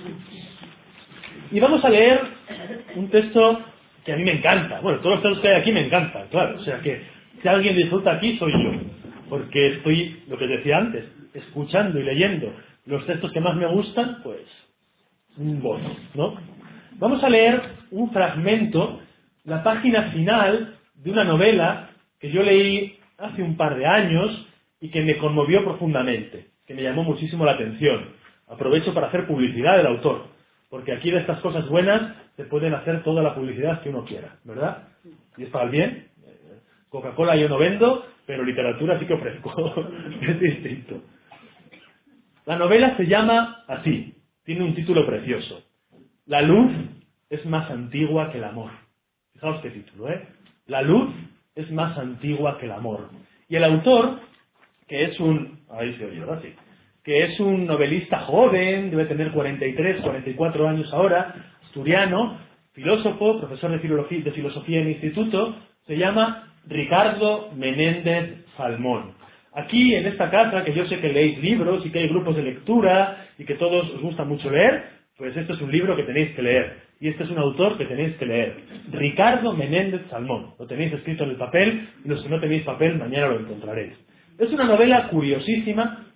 Y vamos a leer un texto que a mí me encanta. Bueno, todos los textos que hay aquí me encantan, claro. O sea que si alguien disfruta aquí, soy yo. Porque estoy, lo que decía antes, escuchando y leyendo los textos que más me gustan, pues, un bono, ¿no? Vamos a leer un fragmento, la página final de una novela que yo leí hace un par de años y que me conmovió profundamente, que me llamó muchísimo la atención. Aprovecho para hacer publicidad del autor, porque aquí de estas cosas buenas se pueden hacer toda la publicidad que uno quiera, ¿verdad? Y es para el bien. Coca-Cola yo no vendo, pero literatura sí que ofrezco. Es distinto. La novela se llama así, tiene un título precioso. La luz es más antigua que el amor. Fijaos qué título, ¿eh? La luz es más antigua que el amor. Y el autor, que es un... ahí se oye, ¿verdad? Sí. Que es un novelista joven, debe tener cuarenta y tres, cuarenta y cuatro años ahora, asturiano, filósofo, profesor de filosofía, de filosofía en instituto, se llama Ricardo Menéndez Salmón. Aquí, en esta casa, que yo sé que leéis libros y que hay grupos de lectura y que todos os gusta mucho leer, pues este es un libro que tenéis que leer. Y este es un autor que tenéis que leer. Ricardo Menéndez Salmón. Lo tenéis escrito en el papel y los que no tenéis papel, mañana lo encontraréis. Es una novela curiosísima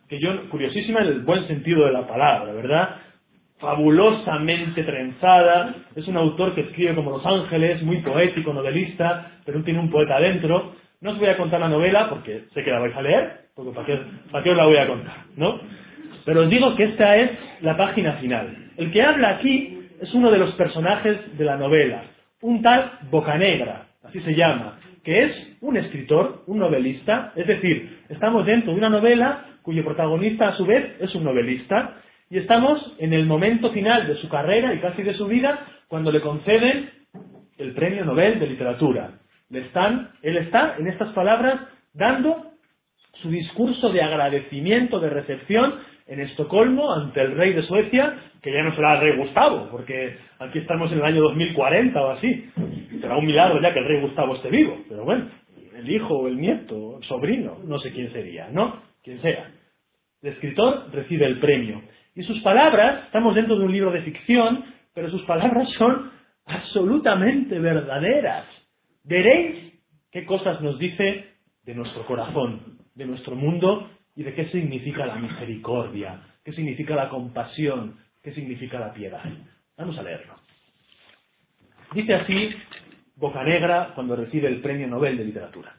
que yo, curiosísima en el buen sentido de la palabra, ¿verdad? Fabulosamente trenzada, es un autor que escribe como Los Ángeles, muy poético, novelista, pero tiene un poeta adentro. No os voy a contar la novela porque sé que la vais a leer, porque ¿para qué, para qué os la voy a contar? ¿No? Pero os digo que esta es la página final. El que habla aquí es uno de los personajes de la novela, un tal Bocanegra, así se llama, que es un escritor, un novelista, es decir, estamos dentro de una novela cuyo protagonista a su vez es un novelista, y estamos en el momento final de su carrera y casi de su vida, cuando le conceden el Premio Nobel de Literatura. Le están, él está, en estas palabras, dando su discurso de agradecimiento, de recepción, en Estocolmo, ante el rey de Suecia, que ya no será el rey Gustavo, porque aquí estamos en el año dos mil cuarenta o así. Será un milagro ya que el rey Gustavo esté vivo, pero bueno, el hijo o el nieto, el sobrino, no sé quién sería, ¿no? Quien sea. El escritor recibe el premio. Y sus palabras, estamos dentro de un libro de ficción, pero sus palabras son absolutamente verdaderas. Veréis qué cosas nos dice de nuestro corazón, de nuestro mundo, y de qué significa la misericordia, qué significa la compasión, qué significa la piedad. Vamos a leerlo. Dice así Bocanegra cuando recibe el Premio Nobel de Literatura.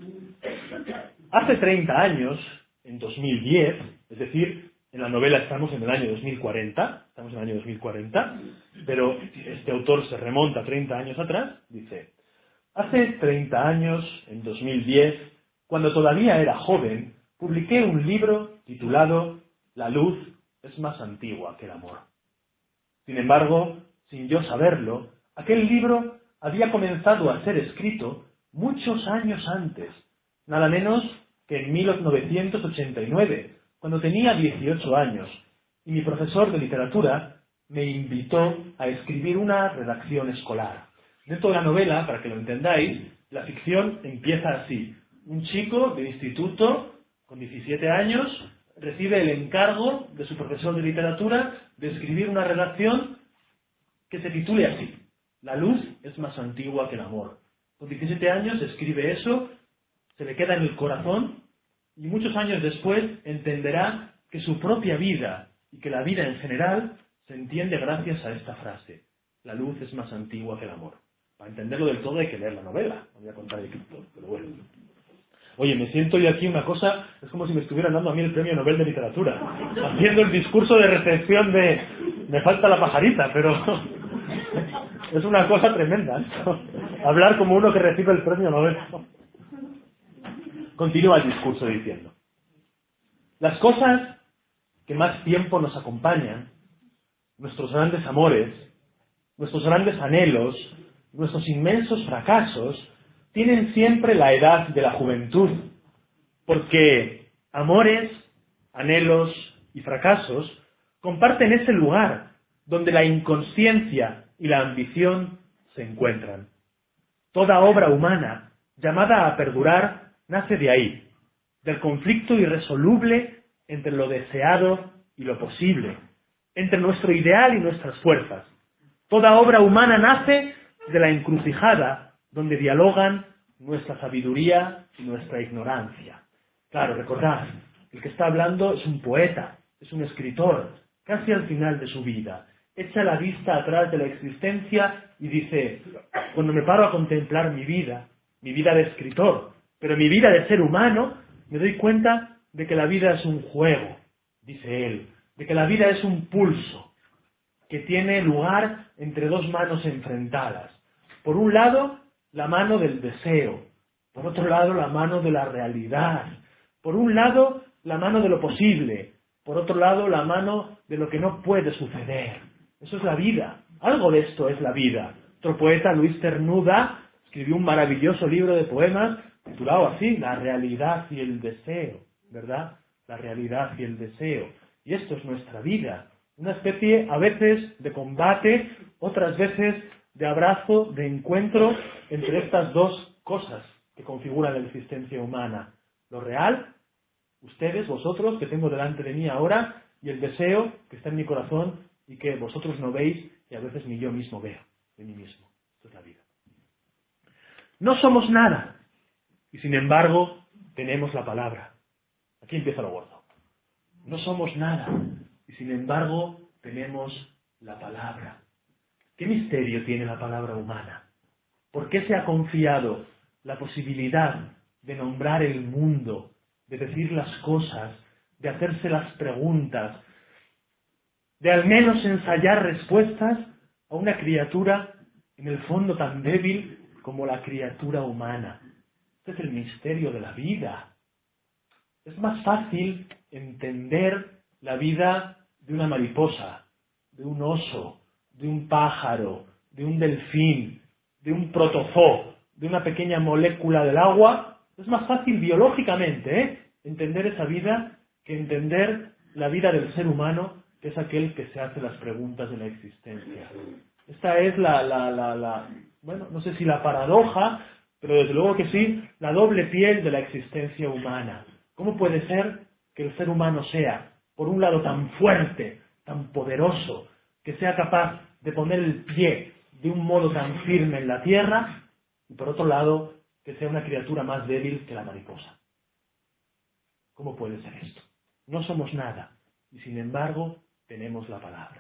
Hace treinta años, en dos mil diez, es decir, en la novela estamos en el año dos mil cuarenta, estamos en el año dos mil cuarenta, pero este autor se remonta treinta años atrás, dice: hace treinta años, en dos mil diez, cuando todavía era joven, publiqué un libro titulado La luz es más antigua que el amor. Sin embargo, sin yo saberlo, aquel libro había comenzado a ser escrito muchos años antes, nada menos que en mil novecientos ochenta y nueve, cuando tenía dieciocho años, y mi profesor de literatura me invitó a escribir una redacción escolar. Dentro de la novela, para que lo entendáis, la ficción empieza así. Un chico de instituto, con diecisiete años, recibe el encargo de su profesor de literatura de escribir una redacción que se titule así: La luz es más antigua que el amor. Con diecisiete años escribe eso, se le queda en el corazón, y muchos años después entenderá que su propia vida y que la vida en general se entiende gracias a esta frase: la luz es más antigua que el amor. Para entenderlo del todo hay que leer la novela, no voy a contar el escritor, pero bueno. Oye, me siento yo aquí una cosa, es como si me estuvieran dando a mí el Premio Nobel de Literatura, haciendo el discurso de recepción de me falta la pajarita, pero es una cosa tremenda, ¿no? Hablar como uno que recibe el Premio Nobel. Continúa el discurso diciendo: las cosas que más tiempo nos acompañan, nuestros grandes amores, nuestros grandes anhelos, nuestros inmensos fracasos, tienen siempre la edad de la juventud, porque amores, anhelos y fracasos comparten ese lugar donde la inconsciencia y la ambición se encuentran. Toda obra humana llamada a perdurar nace de ahí, del conflicto irresoluble entre lo deseado y lo posible, entre nuestro ideal y nuestras fuerzas. Toda obra humana nace de la encrucijada donde dialogan nuestra sabiduría y nuestra ignorancia. Claro, recordad, el que está hablando es un poeta, es un escritor, casi al final de su vida. Echa la vista atrás de la existencia y dice: cuando me paro a contemplar mi vida, mi vida de escritor, pero mi vida de ser humano, me doy cuenta de que la vida es un juego, dice él, de que la vida es un pulso que tiene lugar entre dos manos enfrentadas. Por un lado, la mano del deseo, por otro lado, la mano de la realidad, por un lado, la mano de lo posible, por otro lado, la mano de lo que no puede suceder. Eso es la vida, algo de esto es la vida. Otro poeta, Luis Cernuda, escribió un maravilloso libro de poemas titulado así: La realidad y el deseo, ¿verdad? La realidad y el deseo. Y esto es nuestra vida, una especie a veces de combate, otras veces de abrazo, de encuentro entre estas dos cosas que configuran la existencia humana: lo real, ustedes, vosotros, que tengo delante de mí ahora, y el deseo que está en mi corazón y que vosotros no veis y a veces ni yo mismo veo de mí mismo. Esto es la vida. No somos nada, y sin embargo tenemos la palabra. Aquí empieza lo gordo. No somos nada, y sin embargo tenemos la palabra. ¿Qué misterio tiene la palabra humana? ¿Por qué se ha confiado la posibilidad de nombrar el mundo, de decir las cosas, de hacerse las preguntas, de al menos ensayar respuestas a una criatura en el fondo tan débil como la criatura humana? Este es el misterio de la vida. Es más fácil entender la vida de una mariposa, de un oso, de un pájaro, de un delfín, de un protozoo, de una pequeña molécula del agua. Es más fácil biológicamente, ¿eh?, entender esa vida que entender la vida del ser humano, que es aquel que se hace las preguntas de la existencia. Esta es la, la, la, la, bueno, no sé si la paradoja, pero desde luego que sí, la doble piel de la existencia humana. ¿Cómo puede ser que el ser humano sea, por un lado, tan fuerte, tan poderoso, que sea capaz de poner el pie de un modo tan firme en la tierra, y por otro lado, que sea una criatura más débil que la mariposa? ¿Cómo puede ser esto? No somos nada, y sin embargo, tenemos la palabra.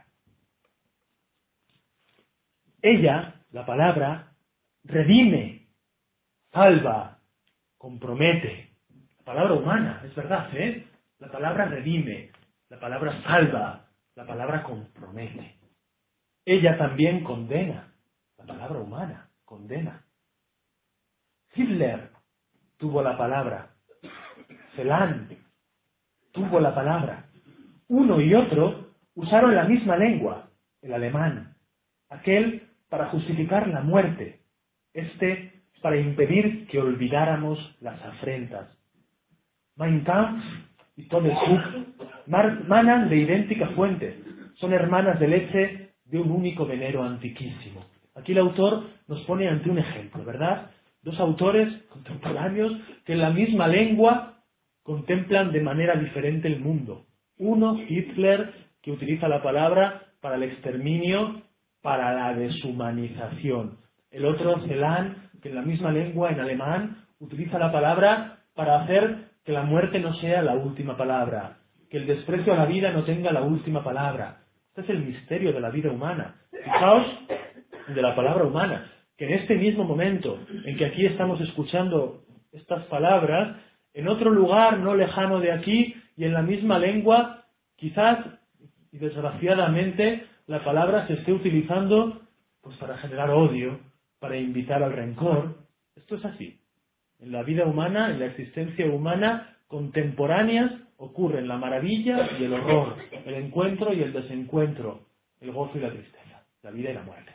Ella, la palabra, redime, salva, compromete. La palabra humana, es verdad, ¿eh? La palabra redime, la palabra salva, la palabra compromete. Ella también condena, la palabra humana, condena. Hitler tuvo la palabra, Celan tuvo la palabra. Uno y otro usaron la misma lengua, el alemán, aquel para justificar la muerte, este para impedir que olvidáramos las afrentas. Mein Kampf y Todesbuch manan de idéntica fuente, son hermanas de leche de un único venero antiquísimo. Aquí el autor nos pone ante un ejemplo, ¿verdad? Dos autores contemporáneos que en la misma lengua contemplan de manera diferente el mundo. Uno, Hitler, que utiliza la palabra para el exterminio, para la deshumanización. El otro, Celan, que en la misma lengua, en alemán, utiliza la palabra para hacer que la muerte no sea la última palabra, que el desprecio a la vida no tenga la última palabra. Este es el misterio de la vida humana. Fijaos, de la palabra humana, que en este mismo momento en que aquí estamos escuchando estas palabras, en otro lugar no lejano de aquí y en la misma lengua, quizás y desgraciadamente la palabra se esté utilizando pues para generar odio, para invitar al rencor. Esto es así. En la vida humana, en la existencia humana, contemporáneas ocurren la maravilla y el horror, el encuentro y el desencuentro, el gozo y la tristeza, la vida y la muerte.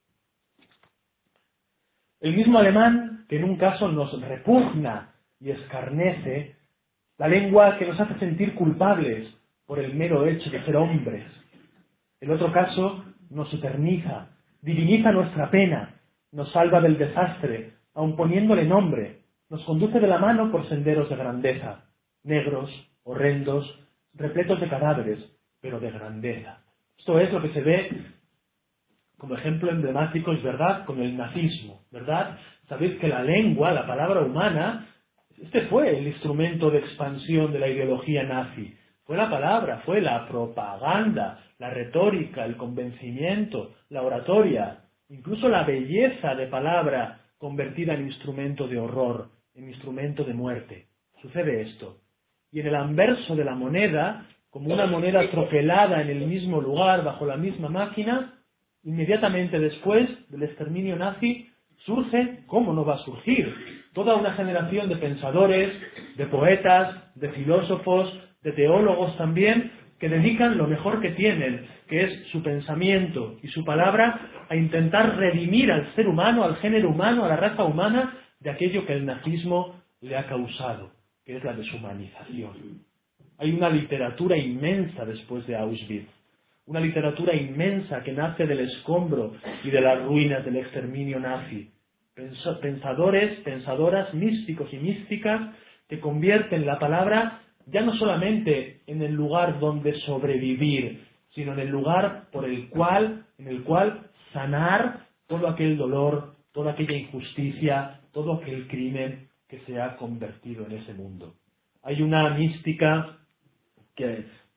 El mismo alemán que en un caso nos repugna y escarnece, la lengua que nos hace sentir culpables por el mero hecho de ser hombres. En otro caso nos eterniza, diviniza nuestra pena, nos salva del desastre, aun poniéndole nombre, nos conduce de la mano por senderos de grandeza, negros, horrendos, repletos de cadáveres, pero de grandeza. Esto es lo que se ve como ejemplo emblemático, es verdad, con el nazismo, ¿verdad? Sabéis que la lengua, la palabra humana, este fue el instrumento de expansión de la ideología nazi. Fue la palabra, fue la propaganda, la retórica, el convencimiento, la oratoria, incluso la belleza de palabra convertida en instrumento de horror, en instrumento de muerte. Sucede esto. Y en el anverso de la moneda, como una moneda troquelada en el mismo lugar, bajo la misma máquina, inmediatamente después del exterminio nazi, surge, ¿cómo no va a surgir?, toda una generación de pensadores, de poetas, de filósofos, de teólogos también, que dedican lo mejor que tienen, que es su pensamiento y su palabra, a intentar redimir al ser humano, al género humano, a la raza humana, de aquello que el nazismo le ha causado, que es la deshumanización. Hay una literatura inmensa después de Auschwitz, una literatura inmensa que nace del escombro y de las ruinas del exterminio nazi. Pensadores, pensadoras, místicos y místicas que convierten la palabra ya no solamente en el lugar donde sobrevivir, sino en el lugar por el cual, en el cual sanar todo aquel dolor, toda aquella injusticia, todo aquel crimen que se ha convertido en ese mundo. Hay una mística que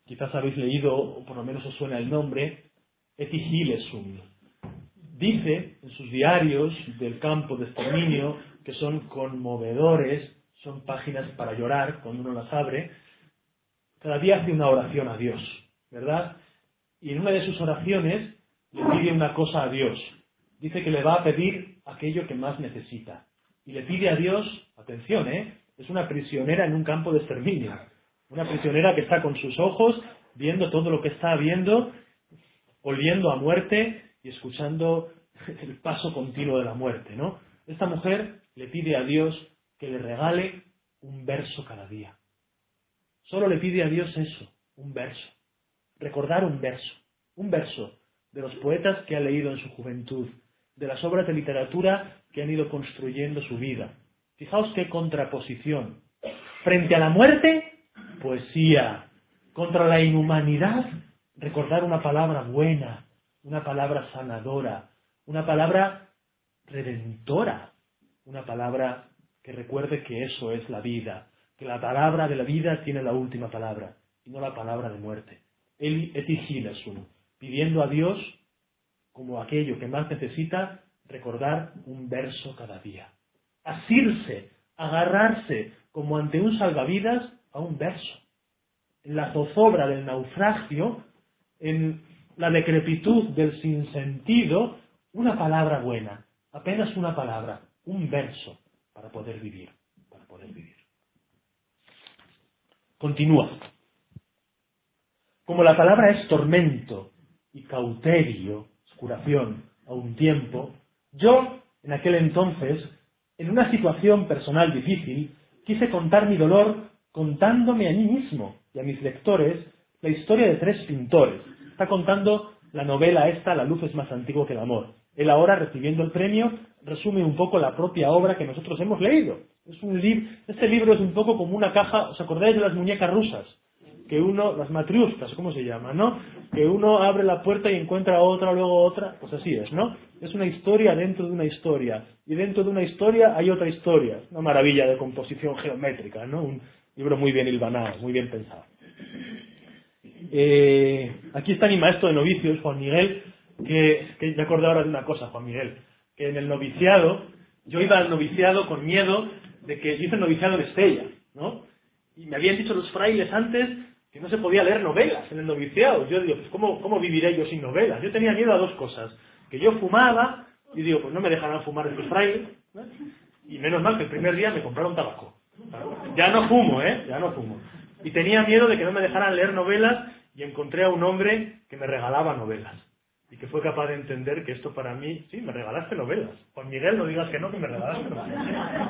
quizás habéis leído, o por lo menos os suena el nombre, Etty Hillesum. Dice en sus diarios del campo de exterminio, que son conmovedores, son páginas para llorar cuando uno las abre, cada día hace una oración a Dios, ¿verdad? Y en una de sus oraciones le pide una cosa a Dios. Dice que le va a pedir aquello que más necesita. Y le pide a Dios, atención, ¿eh? Es una prisionera en un campo de exterminio. Una prisionera que está con sus ojos viendo todo lo que está viendo, oliendo a muerte y escuchando el paso continuo de la muerte, ¿no? Esta mujer le pide a Dios que le regale un verso cada día. Solo le pide a Dios eso, un verso. Recordar un verso. Un verso de los poetas que ha leído en su juventud, de las obras de literatura que han ido construyendo su vida. Fijaos qué contraposición. Frente a la muerte, poesía. Contra la inhumanidad, recordar una palabra buena, una palabra sanadora, una palabra redentora, una palabra que recuerde que eso es la vida, que la palabra de la vida tiene la última palabra, y no la palabra de muerte. Etty Hillesum, pidiendo a Dios, como aquello que más necesita, recordar un verso cada día. Asirse, agarrarse, como ante un salvavidas, a un verso. En la zozobra del naufragio, en la decrepitud del sinsentido, una palabra buena, apenas una palabra, un verso, para poder vivir, para poder vivir. Continúa. Como la palabra es tormento y cauterio, curación, a un tiempo, yo, en aquel entonces, en una situación personal difícil, quise contar mi dolor contándome a mí mismo y a mis lectores la historia de tres pintores. Está contando la novela esta, La luz es más antiguo que el amor. Él ahora, recibiendo el premio, resume un poco la propia obra que nosotros hemos leído. Es un lib- este libro es un poco como una caja, ¿os acordáis de las muñecas rusas? Que uno, las matriuscas, ¿cómo se llama, no? Que uno abre la puerta y encuentra otra, luego otra, pues así es, ¿no? Es una historia dentro de una historia, y dentro de una historia hay otra historia, una maravilla de composición geométrica, ¿no? Un libro muy bien hilvanado, muy bien pensado. Eh, aquí está mi maestro de novicios, Juan Miguel, que, que me acordé ahora de una cosa, Juan Miguel, que en el noviciado, yo iba al noviciado con miedo de que yo hice el noviciado en Estella, ¿no? Y me habían dicho los frailes antes que no se podía leer novelas en el noviciado. Yo digo, pues ¿cómo, cómo viviré yo sin novelas? Yo tenía miedo a dos cosas. Que yo fumaba, y digo, pues no me dejarán fumar estos frailes, ¿no? Y menos mal que el primer día me compraron tabaco. Ya no fumo, ¿eh? Ya no fumo. Y tenía miedo de que no me dejaran leer novelas, y encontré a un hombre que me regalaba novelas. Y que fue capaz de entender que esto para mí, sí, me regalaste novelas. Juan Miguel, no digas que no, que me regalaste novelas.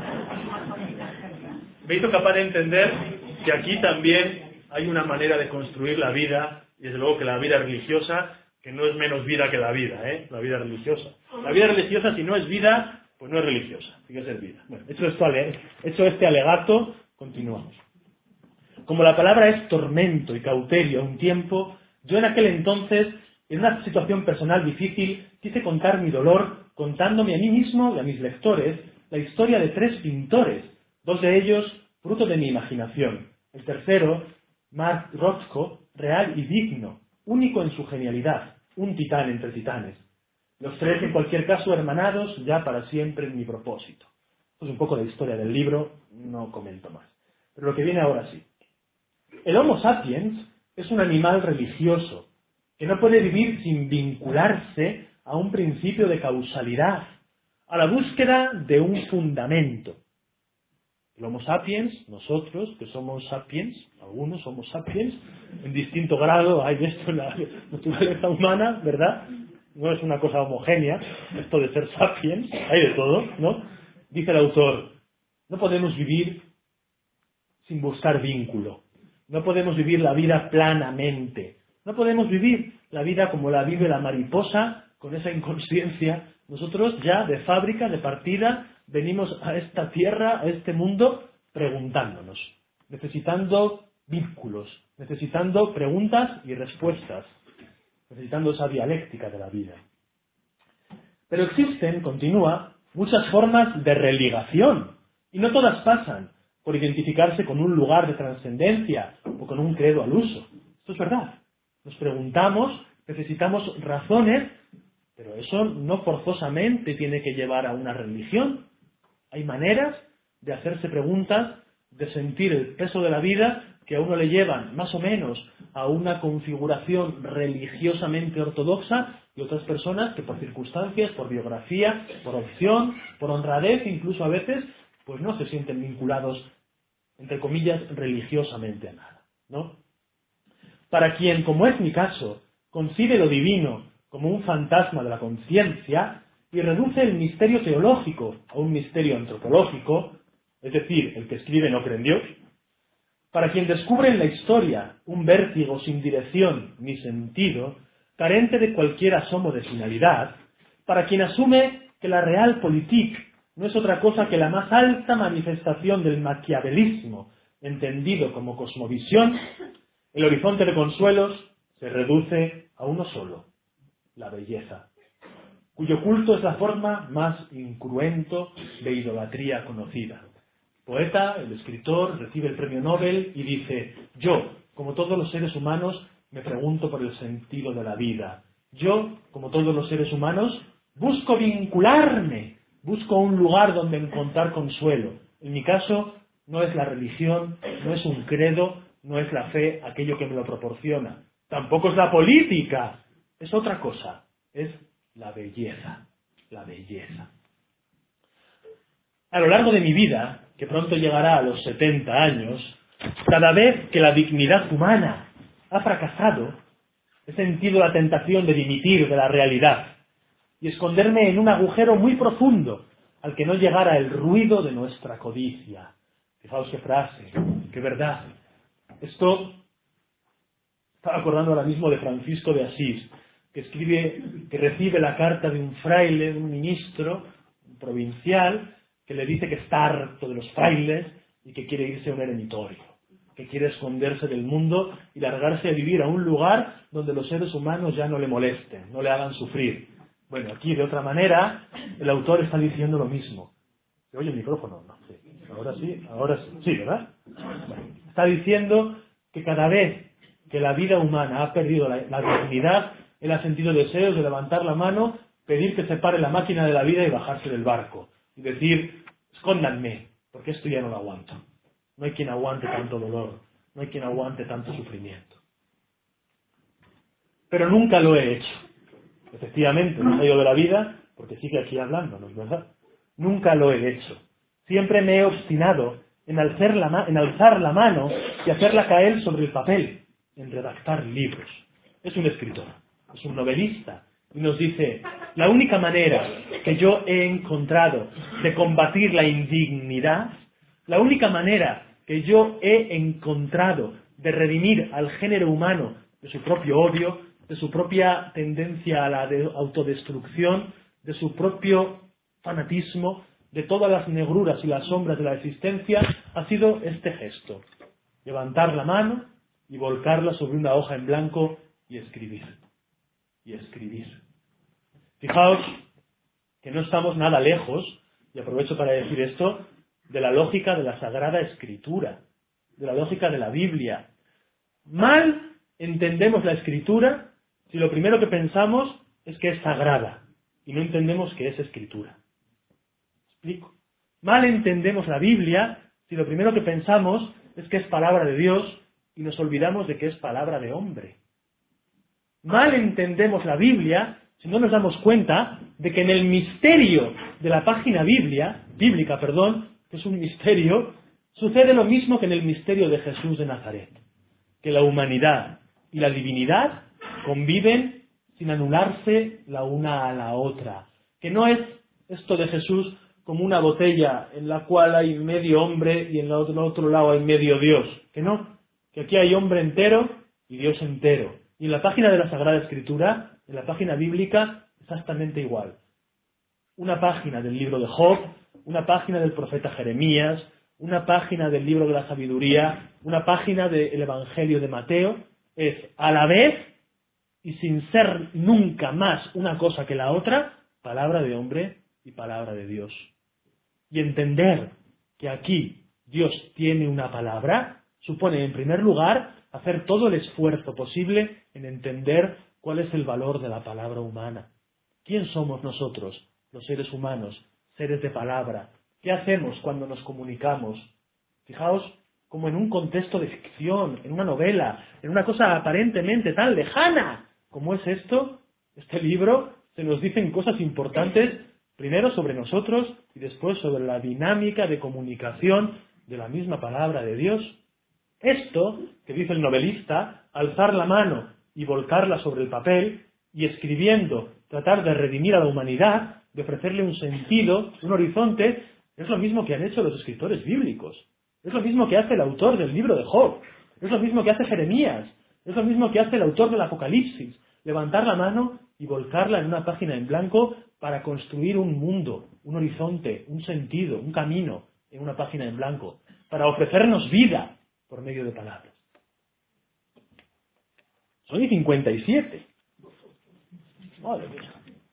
Me hizo capaz de entender que aquí también hay una manera de construir la vida, y desde luego que la vida religiosa, que no es menos vida que la vida, ¿eh? La vida religiosa. La vida religiosa, si no es vida, pues no es religiosa, tiene que ser vida. Bueno, hecho, esto, hecho este alegato, continuamos. Como la palabra es tormento y cauterio a un tiempo, yo en aquel entonces, en una situación personal difícil, quise contar mi dolor contándome a mí mismo y a mis lectores la historia de tres pintores, dos de ellos fruto de mi imaginación. El tercero, Mark Rothko, real y digno, único en su genialidad, un titán entre titanes. Los tres, en cualquier caso, hermanados ya para siempre en mi propósito. Esto es un poco de historia del libro, no comento más. Pero lo que viene ahora sí. El Homo sapiens es un animal religioso que no puede vivir sin vincularse a un principio de causalidad, a la búsqueda de un fundamento. El Homo sapiens, nosotros, que somos sapiens, algunos somos sapiens, en distinto grado hay esto en la naturaleza humana, ¿verdad? No es una cosa homogénea, esto de ser sapiens, hay de todo, ¿no? Dice el autor, no podemos vivir sin buscar vínculo, no podemos vivir la vida planamente, no podemos vivir la vida como la vive la mariposa, con esa inconsciencia. Nosotros ya de fábrica, de partida, venimos a esta tierra, a este mundo, preguntándonos, necesitando vínculos, necesitando preguntas y respuestas, necesitando esa dialéctica de la vida. Pero existen, continúa, muchas formas de religación, y no todas pasan por identificarse con un lugar de trascendencia o con un credo al uso. Esto es verdad. Nos preguntamos, necesitamos razones, pero eso no forzosamente tiene que llevar a una religión. Hay maneras de hacerse preguntas, de sentir el peso de la vida que a uno le llevan más o menos a una configuración religiosamente ortodoxa y otras personas que por circunstancias, por biografía, por opción, por honradez, incluso a veces, pues no se sienten vinculados, entre comillas, religiosamente a nada, ¿no? Para quien, como es mi caso, concibe lo divino como un fantasma de la conciencia y reduce el misterio teológico a un misterio antropológico, es decir, el que escribe no cree en Dios, para quien descubre en la historia un vértigo sin dirección ni sentido, carente de cualquier asomo de finalidad, para quien asume que la realpolitik no es otra cosa que la más alta manifestación del maquiavelismo, entendido como cosmovisión, el horizonte de consuelos se reduce a uno solo, la belleza, cuyo culto es la forma más incruento de idolatría conocida. El poeta, el escritor, recibe el premio Nobel y dice: yo, como todos los seres humanos, me pregunto por el sentido de la vida. Yo, como todos los seres humanos, busco vincularme, busco un lugar donde encontrar consuelo. En mi caso, no es la religión, no es un credo, no es la fe aquello que me lo proporciona. Tampoco es la política, es otra cosa, es la belleza, la belleza. A lo largo de mi vida, que pronto llegará a los setenta años, cada vez que la dignidad humana ha fracasado, he sentido la tentación de dimitir de la realidad y esconderme en un agujero muy profundo al que no llegara el ruido de nuestra codicia. Fijaos qué frase, qué verdad. Esto, estaba acordando ahora mismo de Francisco de Asís, que escribe, que recibe la carta de un fraile, de un ministro un provincial, que le dice que está harto de los frailes y que quiere irse a un eremitorio, que quiere esconderse del mundo y largarse a vivir a un lugar donde los seres humanos ya no le molesten, no le hagan sufrir. Bueno, aquí de otra manera el autor está diciendo lo mismo. ¿Se oye el micrófono? No, sí. Ahora sí, ahora sí. Sí, ¿verdad? Bueno, está diciendo que cada vez que la vida humana ha perdido la, la dignidad, él ha sentido deseos de levantar la mano, pedir que se pare la máquina de la vida y bajarse del barco. Y decir: escóndanme, porque esto ya no lo aguanto. No hay quien aguante tanto dolor, no hay quien aguante tanto sufrimiento. Pero nunca lo he hecho. Efectivamente, me he ido de la vida porque sigue aquí hablando, ¿no es verdad? Nunca lo he hecho. Siempre me he obstinado en alzar la, ma- en alzar la mano y hacerla caer sobre el papel, en redactar libros. Es un escritor, es un novelista, y nos dice: la única manera que yo he encontrado de combatir la indignidad, la única manera que yo he encontrado de redimir al género humano de su propio odio, de su propia tendencia a la de- autodestrucción, de su propio fanatismo, de todas las negruras y las sombras de la existencia, ha sido este gesto: levantar la mano y volcarla sobre una hoja en blanco y escribir. Y escribir. Fijaos que no estamos nada lejos, y aprovecho para decir esto, de la lógica de la Sagrada Escritura, de la lógica de la Biblia. Mal entendemos la Escritura si lo primero que pensamos es que es sagrada y no entendemos que es Escritura. ¿Me explico? Mal entendemos la Biblia si lo primero que pensamos es que es palabra de Dios y nos olvidamos de que es palabra de hombre. Mal entendemos la Biblia si no nos damos cuenta de que en el misterio de la página Biblia, bíblica, perdón, que es un misterio, sucede lo mismo que en el misterio de Jesús de Nazaret, que la humanidad y la divinidad conviven sin anularse la una a la otra, que no es esto de Jesús como una botella en la cual hay medio hombre y en el otro, otro lado hay medio Dios, que no, que aquí hay hombre entero y Dios entero. Y en la página de la Sagrada Escritura, en la página bíblica, exactamente igual. Una página del libro de Job, una página del profeta Jeremías, una página del libro de la sabiduría, una página del Evangelio de Mateo, es a la vez y sin ser nunca más una cosa que la otra, palabra de hombre y palabra de Dios. Y entender que aquí Dios tiene una palabra supone, en primer lugar, hacer todo el esfuerzo posible en entender cuál es el valor de la palabra humana. ¿Quién somos nosotros, los seres humanos, seres de palabra? ¿Qué hacemos cuando nos comunicamos? Fijaos como en un contexto de ficción, en una novela, en una cosa aparentemente tan lejana como es esto, este libro, se nos dicen cosas importantes, primero sobre nosotros y después sobre la dinámica de comunicación de la misma palabra de Dios. Esto, que dice el novelista, alzar la mano y volcarla sobre el papel y escribiendo, tratar de redimir a la humanidad, de ofrecerle un sentido, un horizonte, es lo mismo que han hecho los escritores bíblicos. Es lo mismo que hace el autor del libro de Job. Es lo mismo que hace Jeremías. Es lo mismo que hace el autor del Apocalipsis. Levantar la mano y volcarla en una página en blanco para construir un mundo, un horizonte, un sentido, un camino en una página en blanco. Para ofrecernos vida por medio de palabras. Son y cincuenta y siete. Madre mía.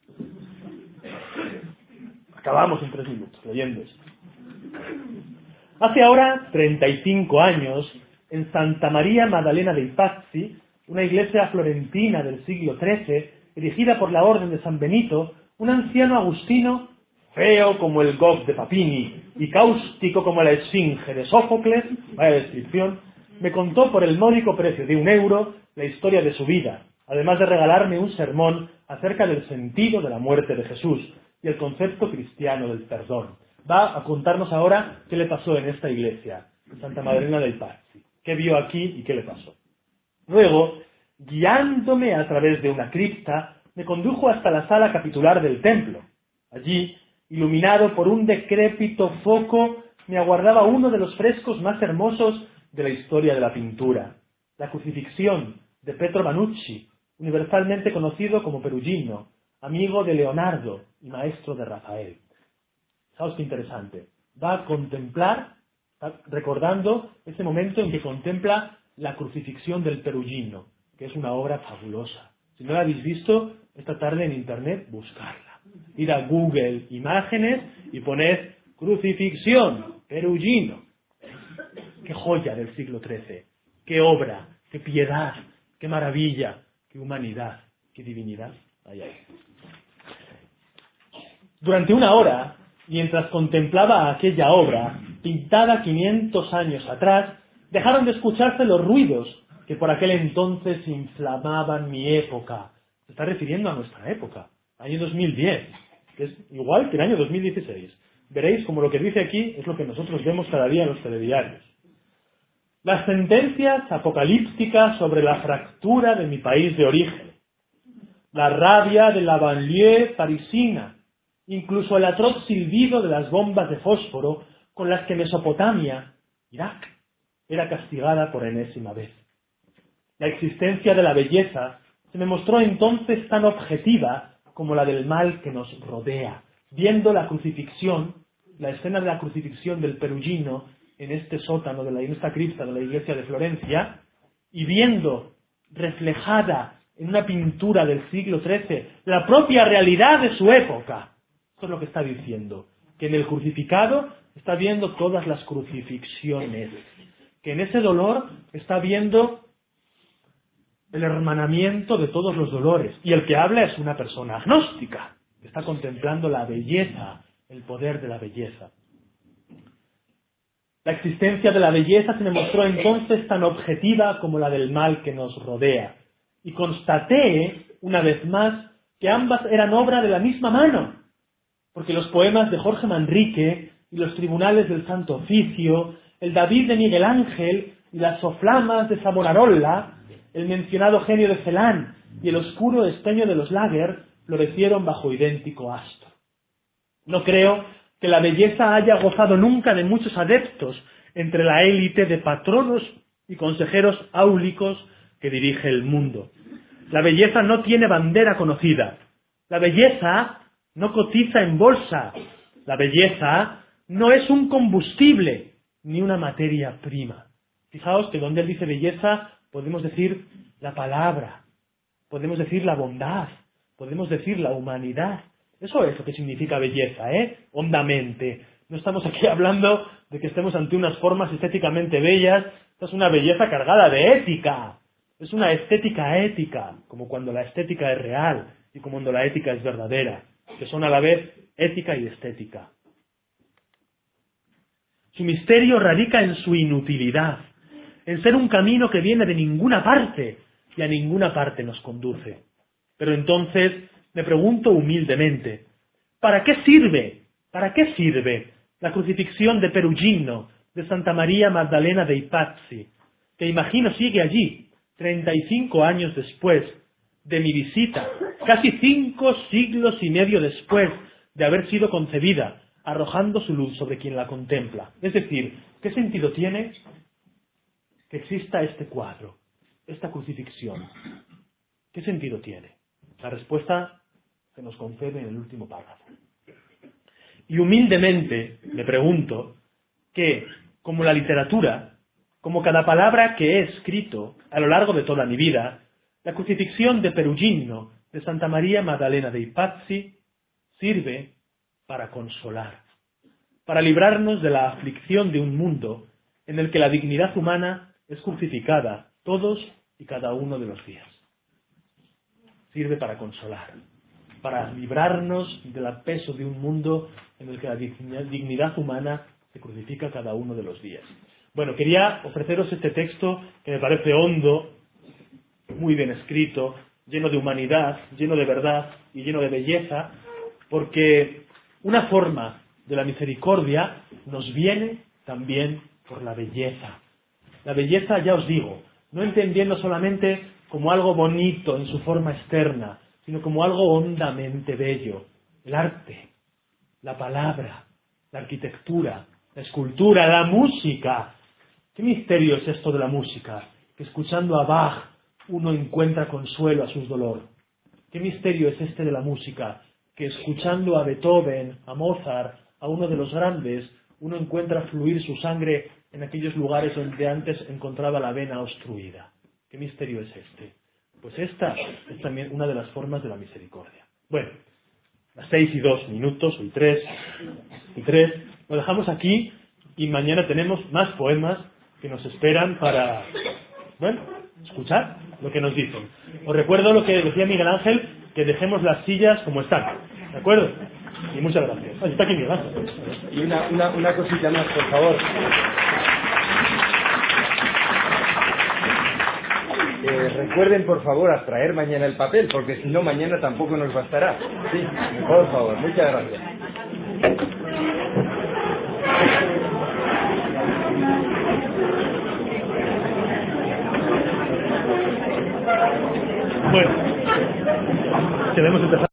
Acabamos en tres minutos leyendo esto. Hace ahora treinta y cinco años, en Santa María Maddalena dei Pazzi, una iglesia florentina del siglo trece, erigida por la Orden de San Benito, un anciano agustino, feo como el Gog de Papini y cáustico como la Esfinge de Sófocles, vaya descripción, me contó por el módico precio de un euro la historia de su vida, además de regalarme un sermón acerca del sentido de la muerte de Jesús y el concepto cristiano del perdón. Va a contarnos ahora qué le pasó en esta iglesia, en Santa Maddalena dei Pazzi, qué vio aquí y qué le pasó. Luego, guiándome a través de una cripta, me condujo hasta la sala capitular del templo. Allí, iluminado por un decrépito foco, me aguardaba uno de los frescos más hermosos de la historia de la pintura, la Crucifixión de Pietro Vanucci, universalmente conocido como Perugino, amigo de Leonardo y maestro de Rafael. ¿Sabes qué interesante? Va a contemplar, está recordando ese momento en que contempla la Crucifixión del Perugino, que es una obra fabulosa. Si no la habéis visto, esta tarde en internet, buscarla. Ir a Google Imágenes y poned Crucifixión, Perugino. Qué joya del siglo trece, qué obra, qué piedad, qué maravilla, qué humanidad, qué divinidad. Ay, ay. Durante una hora, mientras contemplaba aquella obra, pintada quinientos años atrás, dejaron de escucharse los ruidos que por aquel entonces inflamaban mi época. Se está refiriendo a nuestra época, año dos mil diez, que es igual que el año dos mil dieciséis. Veréis como lo que dice aquí es lo que nosotros vemos cada día en los telediarios. Las sentencias apocalípticas sobre la fractura de mi país de origen, la rabia de la banlieue parisina, incluso el atroz silbido de las bombas de fósforo con las que Mesopotamia, Irak, era castigada por enésima vez. La existencia de la belleza se me mostró entonces tan objetiva como la del mal que nos rodea, viendo la crucifixión, la escena de la crucifixión del Perugino en este sótano, de la, en esta cripta de la iglesia de Florencia, y viendo reflejada en una pintura del siglo trece la propia realidad de su época. Esto es lo que está diciendo, que en el crucificado está viendo todas las crucifixiones, que en ese dolor está viendo el hermanamiento de todos los dolores, y el que habla es una persona agnóstica, que está contemplando la belleza, el poder de la belleza. La existencia de la belleza se me mostró entonces tan objetiva como la del mal que nos rodea, y constaté, una vez más, que ambas eran obra de la misma mano, porque los poemas de Jorge Manrique y los tribunales del Santo Oficio, el David de Miguel Ángel y las soflamas de Savonarola, el mencionado genio de Celán y el oscuro esteño de los Lager florecieron bajo idéntico astro. No creo que la belleza haya gozado nunca de muchos adeptos entre la élite de patronos y consejeros áulicos que dirige el mundo. La belleza no tiene bandera conocida. La belleza no cotiza en bolsa. La belleza no es un combustible ni una materia prima. Fijaos que donde él dice belleza podemos decir la palabra, podemos decir la bondad, podemos decir la humanidad. Eso es lo que significa belleza, ¿eh? Hondamente. No estamos aquí hablando de que estemos ante unas formas estéticamente bellas Esta es una belleza cargada de ética. Es una estética ética, como cuando la estética es real y como cuando la ética es verdadera, que son a la vez ética y estética. Su misterio radica en su inutilidad, en ser un camino que viene de ninguna parte y a ninguna parte nos conduce. Pero entonces me pregunto humildemente, ¿para qué sirve? ¿Para qué sirve la crucifixión de Perugino, de Santa María Magdalena dei Pazzi, que imagino sigue allí, treinta y cinco años después de mi visita, casi cinco siglos y medio después de haber sido concebida, arrojando su luz sobre quien la contempla? Es decir, ¿qué sentido tiene que exista este cuadro, esta crucifixión? ¿Qué sentido tiene? La respuesta se nos concede en el último párrafo. Y humildemente me pregunto que, como la literatura, como cada palabra que he escrito a lo largo de toda mi vida, la crucifixión de Perugino, de Santa María Magdalena dei Pazzi, sirve para consolar, para librarnos de la aflicción de un mundo en el que la dignidad humana es crucificada todos y cada uno de los días. Sirve para consolar, para librarnos del peso de un mundo en el que la dignidad humana se crucifica cada uno de los días. Bueno, quería ofreceros este texto que me parece hondo, muy bien escrito, lleno de humanidad, lleno de verdad y lleno de belleza, porque una forma de la misericordia nos viene también por la belleza. La belleza, ya os digo, no entendiendo solamente como algo bonito en su forma externa, sino como algo hondamente bello. El arte, la palabra, la arquitectura, la escultura, la música. ¿Qué misterio es esto de la música? Que escuchando a Bach uno encuentra consuelo a su dolor. ¿Qué misterio es este de la música? Que escuchando a Beethoven, a Mozart, a uno de los grandes, uno encuentra fluir su sangre en aquellos lugares donde antes encontraba la vena obstruida. ¿Qué misterio es este? Pues esta es también una de las formas de la misericordia. Bueno, las seis y dos minutos, y tres, y tres, lo dejamos aquí y mañana tenemos más poemas que nos esperan para, bueno, escuchar lo que nos dicen. Os recuerdo lo que decía Miguel Ángel, que dejemos las sillas como están, ¿de acuerdo? Y muchas gracias. Ah, está aquí Miguel Ángel. Y una, una, una cosita más, por favor. Eh, recuerden, por favor, a traer mañana el papel, porque si no, mañana tampoco nos bastará. Sí, por favor, muchas gracias. Bueno, debemos empezar.